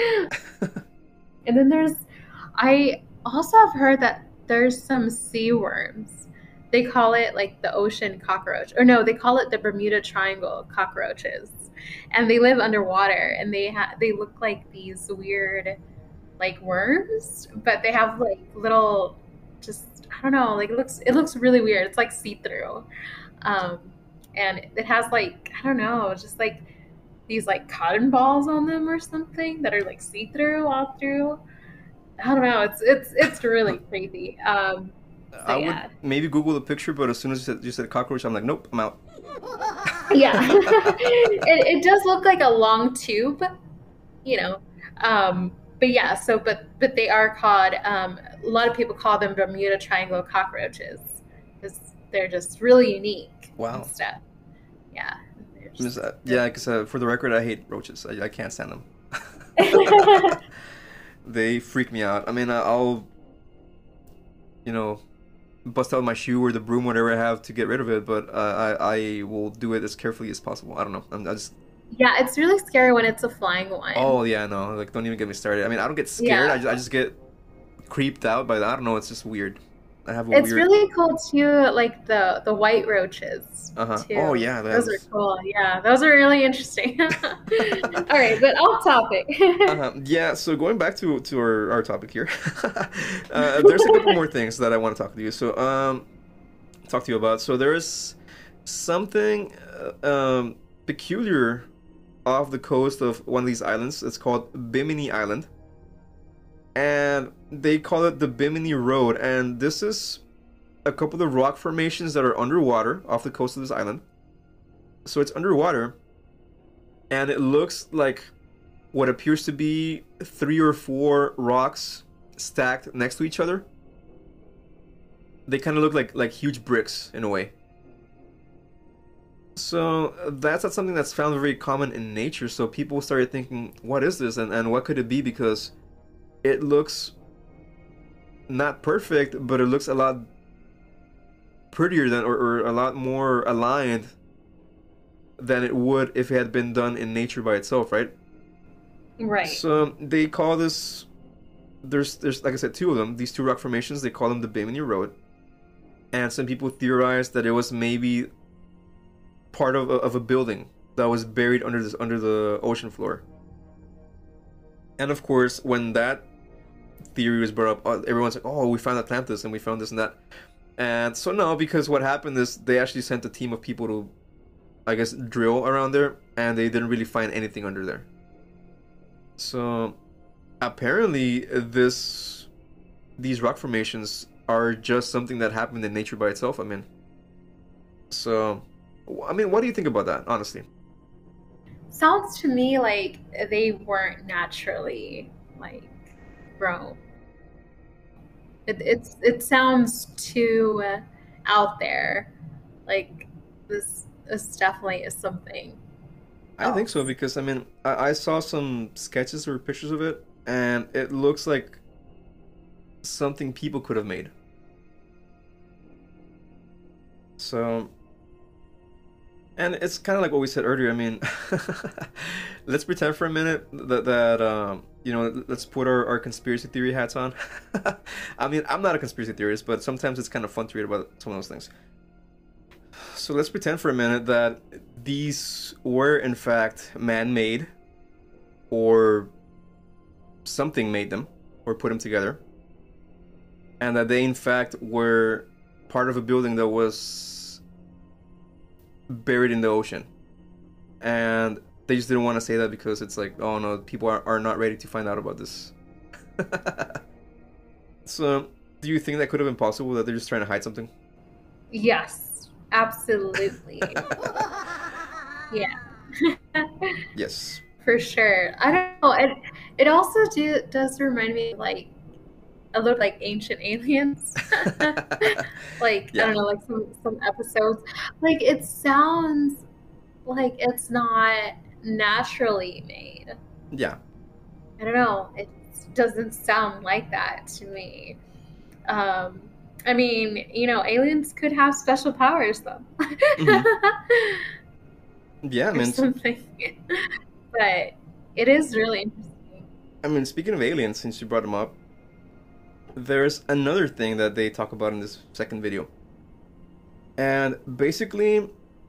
And then I also have heard that there's some sea worms. They call it like the ocean cockroach, or no, they call it the Bermuda Triangle cockroaches, and they live underwater, and they look like these weird, like worms, but they have like little, just I don't know, like it looks really weird. It's like see through, and it has like I don't know, just like these like cotton balls on them or something that are like see through all through. I don't know. It's really creepy. I would maybe Google the picture, but as soon as you said cockroach, I'm like, nope, I'm out. Yeah, it does look like a long tube, you know. But yeah, so but they are called. A lot of people call them Bermuda Triangle cockroaches because they're just really unique. Wow. And stuff. Yeah. Yeah, because for the record, I hate roaches. I can't stand them. They freak me out. I mean, I'll, you know, bust out my shoe or the broom, whatever I have to get rid of it, but I will do it as carefully as possible. I don't know. I just. Yeah, it's really scary when it's a flying one. Oh yeah, no, like don't even get me started. I mean, I don't get scared. Yeah. I just get creeped out by that. I don't know. It's just weird. I have a It's really cool too, like the white roaches. Too. Oh yeah, those are cool. Yeah, those are really interesting. All right, but off topic. Yeah, so going back to our topic here, there's a couple more things that I want to talk to you. So talk to you about. So there's something peculiar off the coast of one of these islands. It's called Bimini Island. And they call it the Bimini Road, and this is a couple of rock formations that are underwater off the coast of this island. So it's underwater, and it looks like what appears to be 3 or 4 rocks stacked next to each other. They kind of look like huge bricks in a way. So that's not something that's found very common in nature. So people started thinking, what is this, and what could it be? Because it looks not perfect, but it looks a lot prettier than, or a lot more aligned than it would if it had been done in nature by itself, right? Right. So they call this, there's like I said, 2 of them, these 2 rock formations, they call them the Bimini Road. And some people theorize that it was maybe part of a building that was buried under the ocean floor. And of course, when that theory was brought up, everyone's like, oh, we found Atlantis and we found this and that. And so no, because what happened is they actually sent a team of people to, I guess, drill around there, and they didn't really find anything under there. So apparently, these rock formations are just something that happened in nature by itself. I mean, so I mean, what do you think about that, honestly? Sounds to me like they weren't naturally like grown. It sounds too out there. Like this definitely is something I think so else. because I mean, I saw some sketches or pictures of it, and it looks like something people could have made. So, and it's kind of like what we said earlier. I mean, let's pretend for a minute that you know, let's put our conspiracy theory hats on. I mean, I'm not a conspiracy theorist, but sometimes it's kind of fun to read about some of those things. So let's pretend for a minute that these were in fact man-made, or something made them, or put them together, and that they in fact were part of a building that was buried in the ocean. And they just didn't want to say that because it's like, oh no, people are not ready to find out about this. So, do you think that could have been possible, that they're just trying to hide something? Yes, absolutely. Yeah. Yes. For sure. I don't know. It also does remind me of, like, a little like Ancient Aliens. Like, I Yeah. don't know, like some episodes. Like it sounds like it's not naturally made. Yeah. I don't know. It doesn't sound like that to me. Um, I mean, aliens could have special powers though. Hmm. Yeah, I Or mean, something. But it is really interesting. speaking of aliens, since you brought them up, there's another thing that they talk about in this second video. And basically,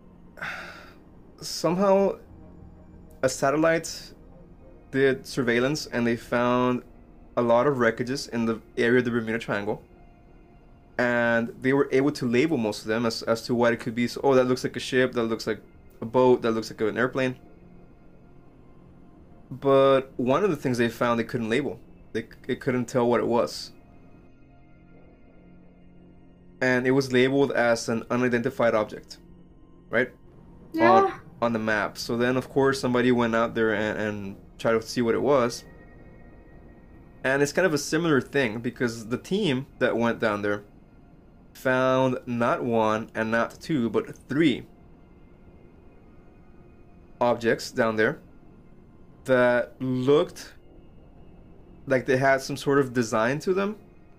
somehow a satellite did surveillance and they found a lot of wreckages in the area of the Bermuda Triangle. And they were able to label most of them as to what it could be. So, oh, that looks like a ship, that looks like a boat, that looks like an airplane. But one of the things they found they couldn't label. It couldn't tell what it was. And it was labeled as an unidentified object, right? On Yeah. on the map. So then, of course, somebody went out there and tried to see what it was. And it's kind of a similar thing because the team that went down there found not one and not two, but three objects down there that looked like they had some sort of design to them,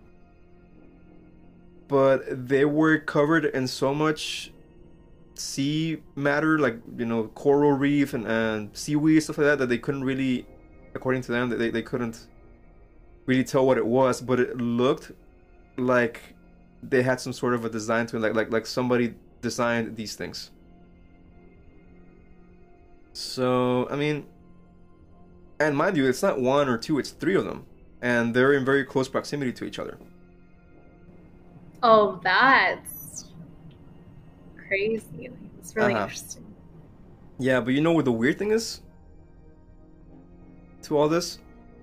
but they were covered in so much sea matter, like, coral reef and seaweed, stuff like that, that they couldn't really, according to them, they couldn't really tell what it was, but it looked like they had some sort of a design to it, like somebody designed these things. So, I mean, and mind you, it's not one or two, it's three of them. And they're in very close proximity to each other. Oh, that's crazy. Like, it's really Uh-huh. interesting. Yeah, but you know what the weird thing is to all this?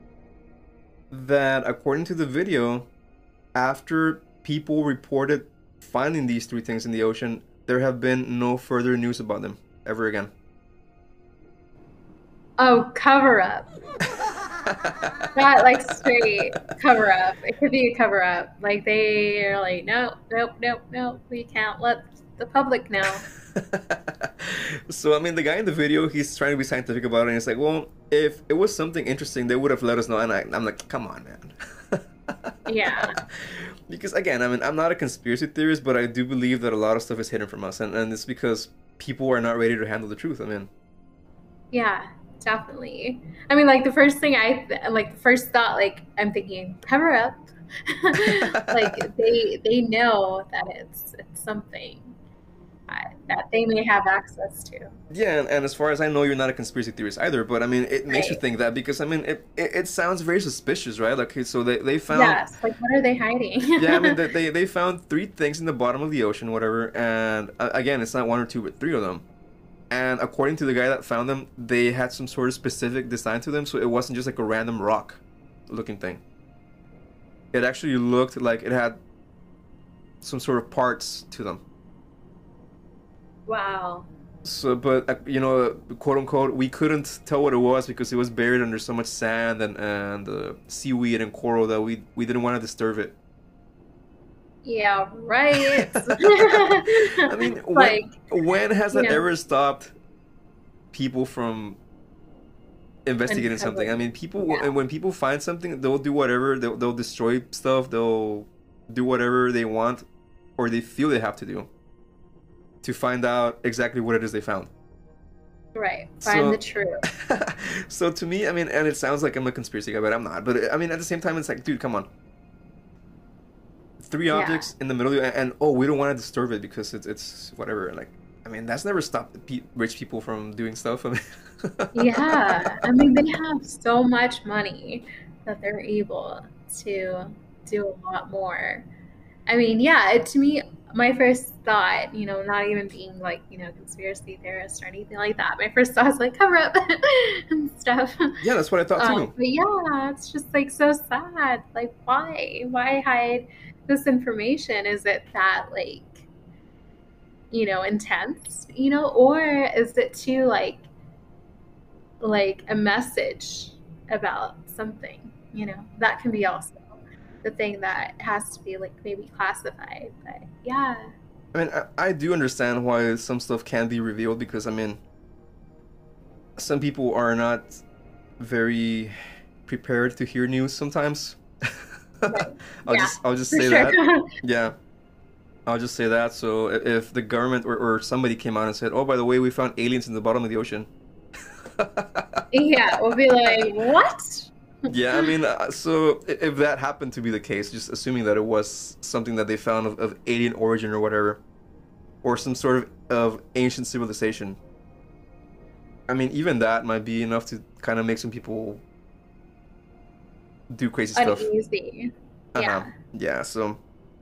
That according to the video, after people reported finding these three things in the ocean, there have been no further news about them ever again. Oh, cover up. Not like straight cover up. It could be a cover up. Like they are like, no, nope, nope, nope. We can't let the public know. So, the guy in the video, he's trying to be scientific about it, and he's like, well, if it was something interesting, they would have let us know. And I'm like, come on, man. Yeah. Because, again, I'm not a conspiracy theorist, but I do believe that a lot of stuff is hidden from us. And it's because people are not ready to handle the truth. Yeah, definitely. I mean, like the first thing like the first thought, like I'm thinking cover up. Like they know that it's something that they may have access to. Yeah, and as far as I know, you're not a conspiracy theorist either, but it makes you Right. think that because it sounds very suspicious, right? Like, okay, so they found, Yes. Like what are they hiding? yeah, they found three things in the bottom of the ocean, whatever, and again, it's not one or two, but three of them. And according to the guy that found them, they had some sort of specific design to them, so it wasn't just like a random rock looking thing. It actually looked like it had some sort of parts to them. Wow. So, but quote unquote, we couldn't tell what it was because it was buried under so much sand and seaweed and coral that we didn't want to disturb it. Yeah, right. I mean, Like, when has you that know, ever stopped people from investigating something? I uncovering. mean, people Yeah, when people find something, they'll do whatever. They'll destroy stuff. They'll do whatever they want or they feel they have to do to find out exactly what it is they found. right. Find the So, truth. so to me, I mean, and it sounds like I'm a conspiracy guy, but I'm not. But I mean, at the same time, it's like, dude, come on. Three Yeah. objects in the middle, and oh, we don't want to disturb it because it's whatever. Like, I mean, that's never stopped rich people from doing stuff. I mean, Yeah. I mean, they have so much money that they're able to do a lot more. I mean, yeah, to me, my first thought, not even being like, conspiracy theorist or anything like that, my first thought was like cover up and stuff. yeah, that's what I thought too. But yeah, it's just like so sad. Like, why? Why hide this information? Is it that like, intense, or is it too like a message about something, that can be also the thing that has to be like maybe classified. But yeah, I mean, I do understand why some stuff can be revealed because I mean, some people are not very prepared to hear news sometimes. right. Yeah, I'll just for say sure. that. Yeah, I'll just say that. So if the government or somebody came out and said, "Oh, by the way, we found aliens in the bottom of the ocean," Yeah, we'll be like, what? yeah, I mean, so if that happened to be the case, just assuming that it was something that they found of alien origin or whatever, or some sort of ancient civilization, I mean, even that might be enough to kind of make some people do crazy stuff. Uneasy. Uh-huh. Yeah. Yeah, so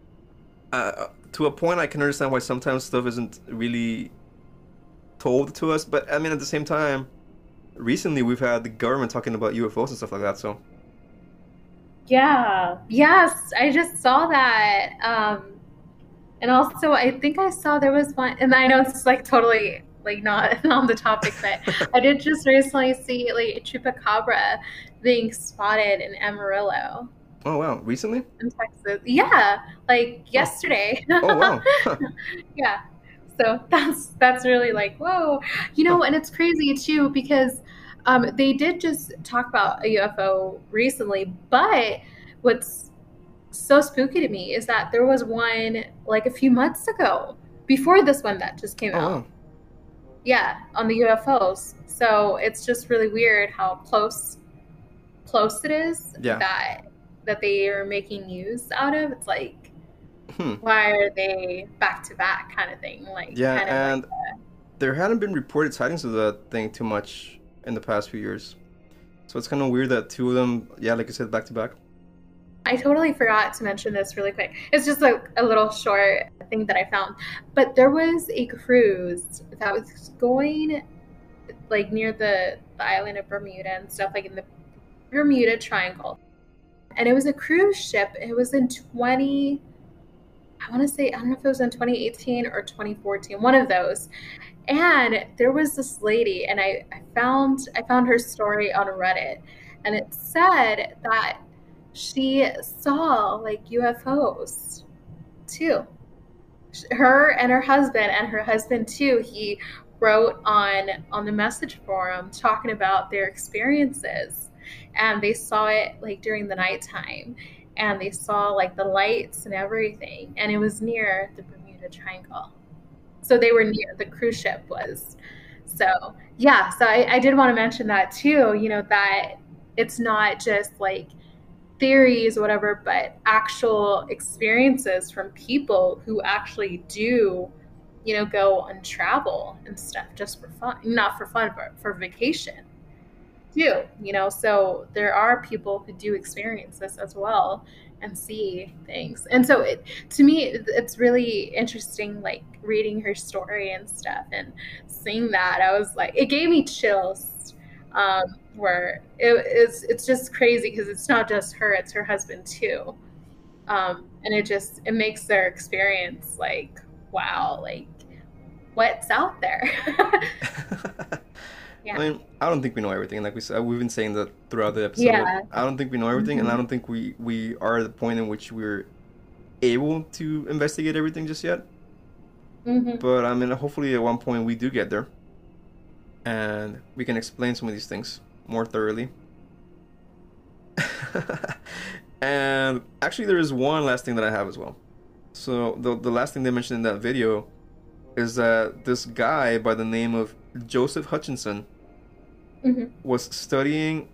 to a point, I can understand why sometimes stuff isn't really told to us, but I mean, at the same time, recently we've had the government talking about UFOs and stuff like that, so. Yeah. Yes, I just saw that. And also, I think I saw there was one, and I know it's like totally like not on the topic, but I did just recently see like a chupacabra being spotted in Amarillo Oh wow, recently? in Texas. Yeah, like Oh, yesterday. oh wow. Huh. Yeah. So that's really like whoa, Huh. and it's crazy too because they did just talk about a UFO recently, but what's so spooky to me is that there was one like a few months ago before this one that just came Oh out. wow. Yeah, on the UFOs. So it's just really weird how close it is Yeah. that they are making news out of. It's like Hmm. why are they back to back kind of thing? Like Yeah, kind of like and there hadn't been reported sightings of that thing too much in the past few years. So it's kind of weird that two of them, yeah, like I said, back to back. I totally forgot to mention this really quick. It's just a little short thing that I found. But there was a cruise that was going like near the island of Bermuda and stuff, like in the Bermuda Triangle. And it was a cruise ship. It was in 20, I want to say, I don't know if it was in 2018 or 2014, one of those. And there was this lady, and I found her story on Reddit, and it said that she saw like UFOs too. Her and her husband too. He wrote on the message forum talking about their experiences, and they saw it like during the nighttime, and they saw like the lights and everything, and it was near the Bermuda Triangle. So they were near the cruise ship was. So yeah, so I did want to mention that too, that it's not just like theories or whatever, but actual experiences from people who actually do, go on travel and stuff just for fun. Not for fun, but for vacation too, so there are people who do experience this as well, and see things. And so to me, it's really interesting, like reading her story and stuff and seeing that. I was like, it gave me chills. Where it's just crazy because it's not just her, it's her husband too. And it makes their experience like, wow, like what's out there. I Yeah. mean, I don't think we know everything. Like we said, we've been saying that throughout the episode. Yeah. I don't think we know everything, and I Hmm. don't think we are at the point in which we're able to investigate everything just yet. Hmm. But I mean, hopefully at one point we do get there, and we can explain some of these things more thoroughly. And actually, there is one last thing that I have as well. So the last thing they mentioned in that video is that this guy by the name of Joseph Hutchinson Hmm. was studying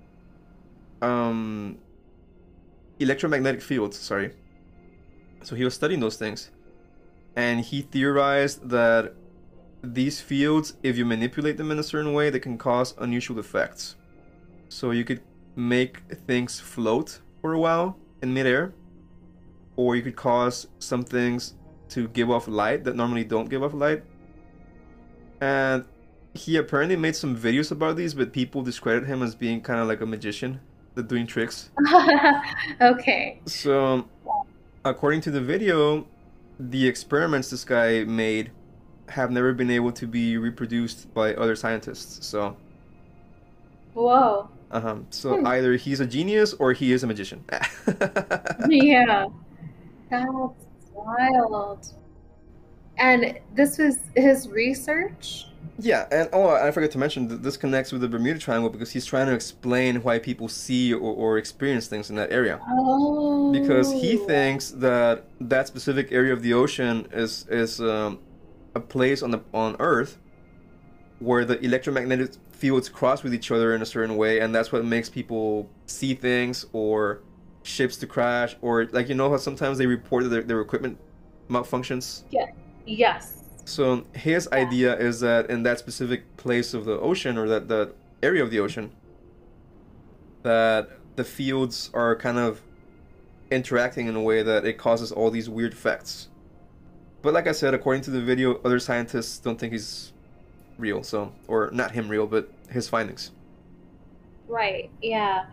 um electromagnetic fields, sorry. So he was studying those things, and he theorized that these fields, if you manipulate them in a certain way, they can cause unusual effects. So you could make things float for a while in midair, or you could cause some things to give off light that normally don't give off light. And he apparently made some videos about these, but people discredit him as being kind of like a magician that doing tricks. Okay. So, according to the video, the experiments this guy made have never been able to be reproduced by other scientists. So, Whoa. so Hmm. either he's a genius or he is a magician. Yeah. That's wild. And this was his research? Yeah, and oh, I forgot to mention that this connects with the Bermuda Triangle because he's trying to explain why people see or experience things in that area. Because he Oh. thinks that that specific area of the ocean is a place on Earth where the electromagnetic fields cross with each other in a certain way, and that's what makes people see things or ships to crash, or like you know how sometimes they report that their equipment malfunctions. Yeah. Yes. So his Yeah. idea is that in that specific place of the ocean or that area of the ocean, that the fields are kind of interacting in a way that it causes all these weird effects. But like I said, according to the video, other scientists don't think he's real, so or not him real, but his findings. Right. Yeah.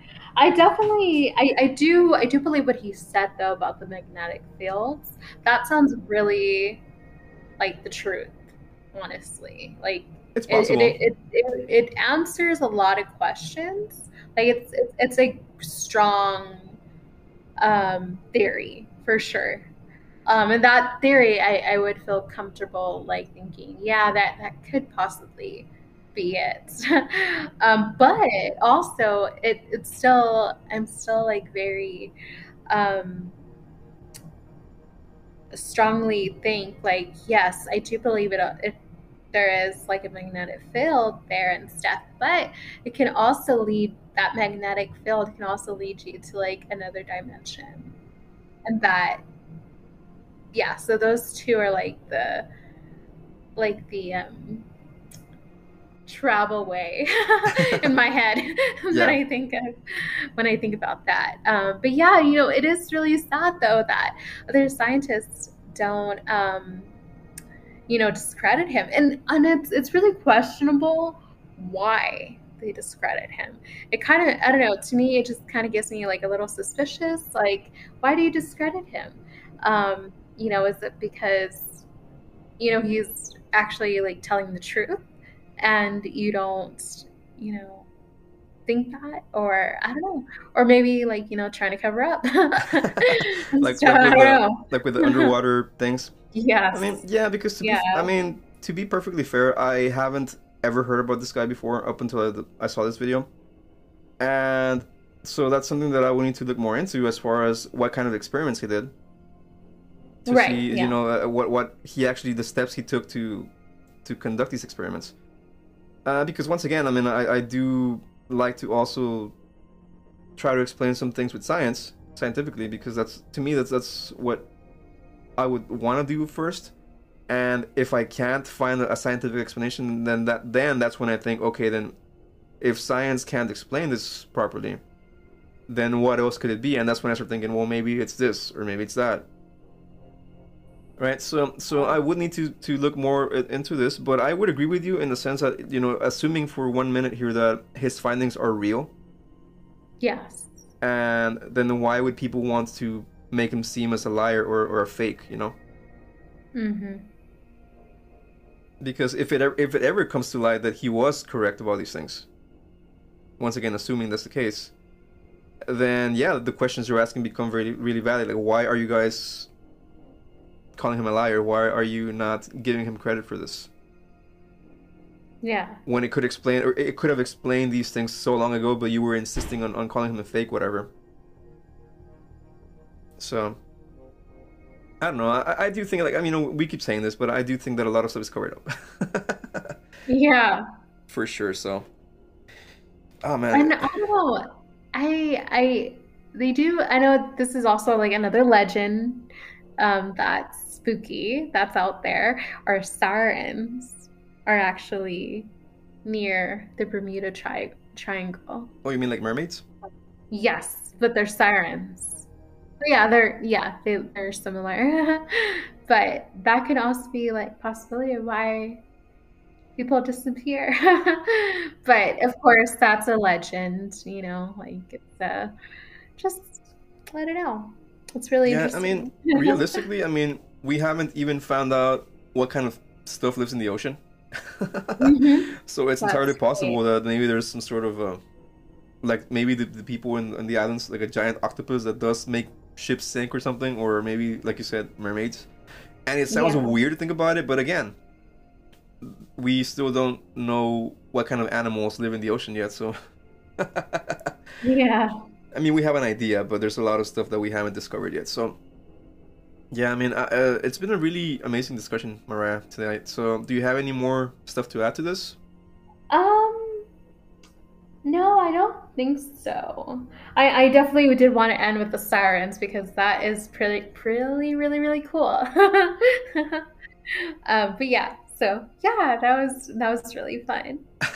I do believe what he said though about the magnetic fields. That sounds really like the truth, honestly. Like It's possible. it answers a lot of questions. Like it's a strong theory for sure. And that theory, I would feel comfortable like thinking, yeah, that could possibly be it. But also, it's still I'm still like very um, strongly think like yes, I do believe it there is like a magnetic field there and stuff, but it can also lead that magnetic field can also lead you to like another dimension, and that yeah, so those two are like the travel way in my head that Yeah. I think of when I think about that. But yeah, you know, it is really sad though that other scientists don't you know, discredit him, and it's really questionable why they discredit him. It kind of I don't know. To me, it just kind of gives me like a little suspicious. Like, why do you discredit him? You know, is it because you know he's actually like telling the truth, and you don't you know think that, or I don't know, or maybe like you know trying to cover up and like stuff. I don't like with the know. underwater things. I mean, Yes. yeah, because Yeah. to be perfectly fair, I haven't ever heard about this guy before up until I saw this video. And so that's something that I will need to look more into as far as what kind of experiments he did to Right. see, you Yeah. know, what he actually the steps he took to conduct these experiments. Because once again, I mean, I do like to also try to explain some things with scientifically, because that's to me that's what I would want to do first. And if I can't find a scientific explanation, then that's when I think, okay, then if science can't explain this properly, then what else could it be? And that's when I start thinking, well, maybe it's this or maybe it's that. Right, so I would need to look more into this, but I would agree with you in the sense that, assuming for 1 minute here that his findings are real, Yes. and then why would people want to make him seem as a liar or a fake, Mm-hmm. Because if it ever comes to light that he was correct about these things, once again assuming that's the case, then yeah, the questions you're asking become really really valid. Like, why are you guys calling him a liar? Why are you not giving him credit for this? Yeah. When it could explain, or it could have explained these things so long ago, but you were insisting on calling him a fake, whatever. So, I don't know. I do think, like, I mean, we keep saying this, but I do think that a lot of stuff is covered up. Yeah. For sure, so. Oh, man. And I don't know. I they do. I know this is also like another legend that's spooky that's out there. Our sirens are actually near the Triangle. Oh, you mean like mermaids? Yes, but they're sirens. Yeah, they're similar. But that could also be like possibility of why people disappear. But of course, that's a legend, like it's just I don't know. It's really Yeah, I mean, interesting. realistically, I mean, we haven't even found out what kind of stuff lives in the ocean. Hmm. So it's entirely That's right. possible that maybe there's some sort of like maybe the people in the islands, like a giant octopus that does make ships sink or something, or maybe like you said, mermaids. And it sounds Yeah. weird to think about it, but again, we still don't know what kind of animals live in the ocean yet. So Yeah. I mean, we have an idea, but there's a lot of stuff that we haven't discovered yet. So yeah, I mean, it's been a really amazing discussion, Mariah, tonight. So do you have any more stuff to add to this? Um, no, I don't think so. I definitely did want to end with the sirens because that is pretty, really, really cool. But yeah, so yeah, that was really fun.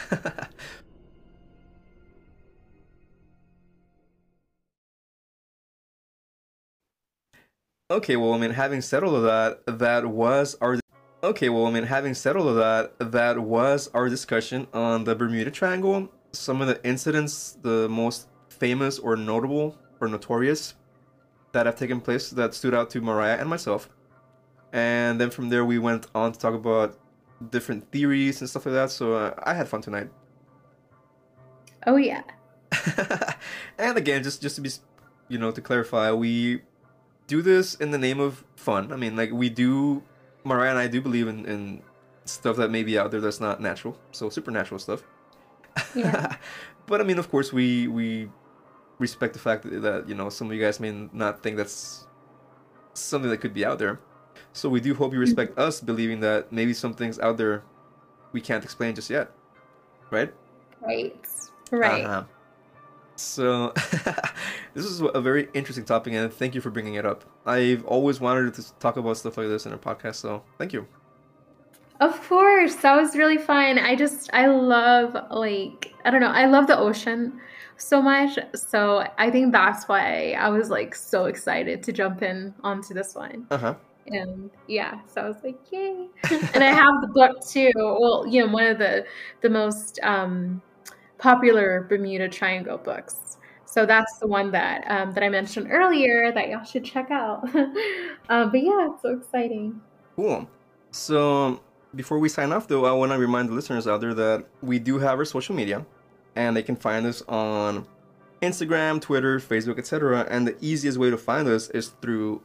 Okay, well, I mean, having said all of that, that was our. Okay, well, I mean, having said all of that, that was our discussion on the Bermuda Triangle. Some of the incidents, the most famous or notable or notorious that have taken place that stood out to Mariah and myself. And then from there, we went on to talk about different theories and stuff like that. So I had fun tonight. Oh yeah. And again, just to be, to clarify, we do this in the name of fun. I mean, like we do, Mariah and I do believe in stuff that may be out there that's not natural, so supernatural stuff. Yeah. But I mean, of course, we respect the fact that some of you guys may not think that's something that could be out there. So we do hope you Mhm. respect us believing that maybe some things out there we can't explain just yet, right? Right. Uh Right. huh. So, this is a very interesting topic, and thank you for bringing it up. I've always wanted to talk about stuff like this in our podcast, so thank you. Of course, that was really fun. I love, like, I don't know, I love the ocean so much. So I think that's why I was like so excited to jump in onto this one. Uh huh. And yeah, so I was like, yay. And I have the book too. Well, one of the most popular Bermuda Triangle books. So that's the one that I mentioned earlier that y'all should check out. But yeah, it's so exciting. Cool. So, before we sign off, though, I want to remind the listeners out there that we do have our social media, and they can find us on Instagram, Twitter, Facebook, etc. And the easiest way to find us is through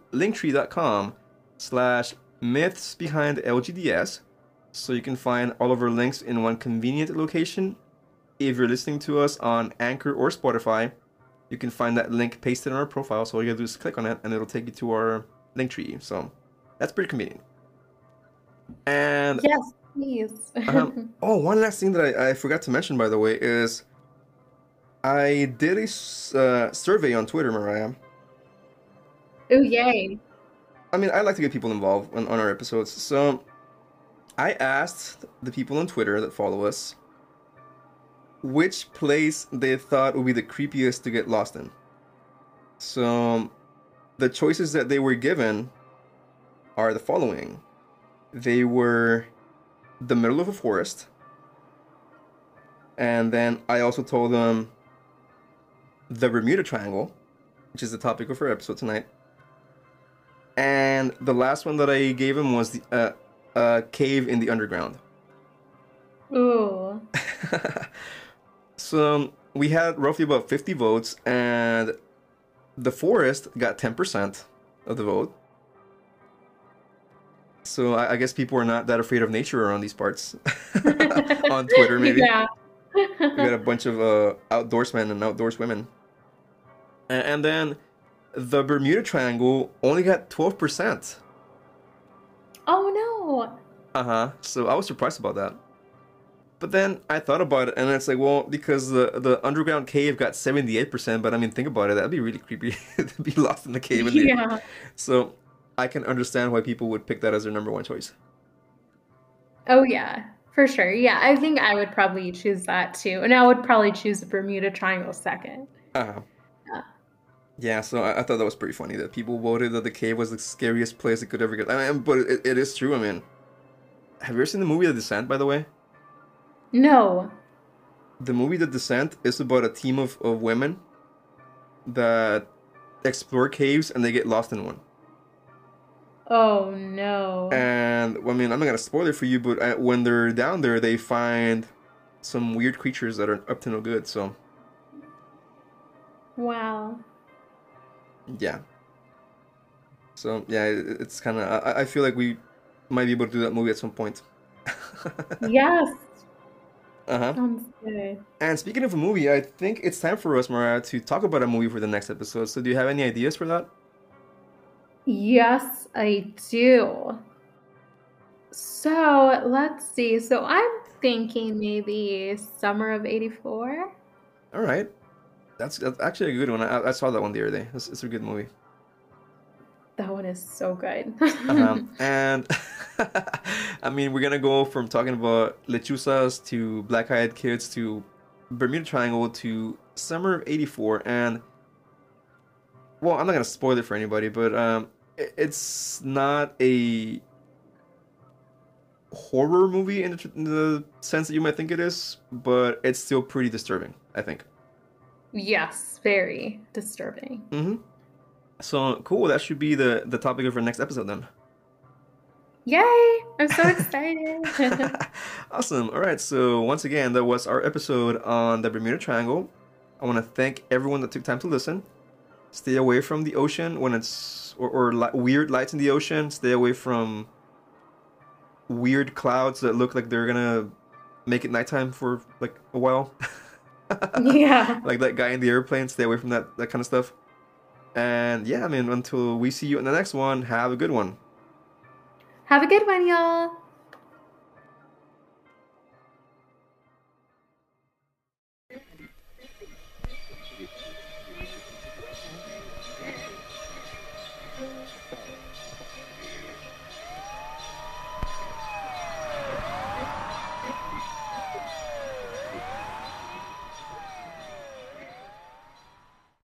linktree.com/myths behind LGDS. So you can find all of our links in one convenient location. If you're listening to us on Anchor or Spotify, you can find that link pasted on our profile. So all you gotta do is click on it, and it'll take you to our link tree. So that's pretty convenient. And Yes, please. oh, one last thing that I forgot to mention, by the way, is I did a survey on Twitter, Mariah. Oh, yay. I mean, I like to get people involved on our episodes. So I asked the people on Twitter that follow us which place they thought would be the creepiest to get lost in. So the choices that they were given are the following. They were the middle of a forest, and then I also told them the Bermuda Triangle, which is the topic of our episode tonight. And the last one that I gave him was the cave in the underground. Ooh. So we had roughly about 50 votes, and the forest got 10% of the vote. So I guess people are not that afraid of nature around these parts. On Twitter, maybe. Yeah. We got a bunch of outdoorsmen and outdoorswomen. And then the Bermuda Triangle only got 12%. Oh Uh-huh. So I was surprised about that. But then I thought about it, and it's like, well, because the underground cave got 78%, but I mean, think about it, that'd be really creepy to be lost in the cave. no. In the... Yeah. So I can understand why people would pick that as their number one choice. Oh yeah. For sure. Yeah. I think I would probably choose that too. And I would probably choose the Bermuda Triangle second. Uh-huh. Yeah. Yeah, so I thought that was pretty funny that people voted that the cave was the scariest place it could ever get. I mean, but it is true. I mean, have you ever seen the movie The Descent, by the way? No. The movie The Descent is about a team of women that explore caves and they get lost in one. Oh no. And, well, I mean, I'm not going to spoil it for you, but when they're down there, they find some weird creatures that are up to no good, so... Wow. Yeah. So, yeah, it's kind of... I feel like we might be able to do that movie at some point. Yes. Uh-huh. Sounds good. And speaking of a movie, I think it's time for us, Mariah, to talk about a movie for the next episode. So do you have any ideas for that? Yes, I do. So let's see. So I'm thinking maybe summer of '84. All right. That's actually a good one. I saw that one the other day. It's a good movie. That one is so good. And I mean, we're gonna go from talking about Lechuzas to Black Eyed Kids to Bermuda Triangle to summer of '84. And well, I'm not gonna spoil it for anybody, but it's not a horror movie in the sense that you might think it is, but it's still pretty disturbing, I think. Yes, very disturbing. Mm-hmm. So cool. That should be the topic of our next episode then. Yay! I'm so excited. Awesome. All right. So once again, that was our episode on the Bermuda Triangle. I want to thank everyone that took time to listen. Stay away from the ocean when it's weird lights in the ocean. Stay away from weird clouds that look like they're gonna make it nighttime for like a while. Yeah. Like that guy in the airplane. Stay away from that kind of stuff. And yeah, I mean, until we see you in the next one, have a good one. Have a good one, y'all.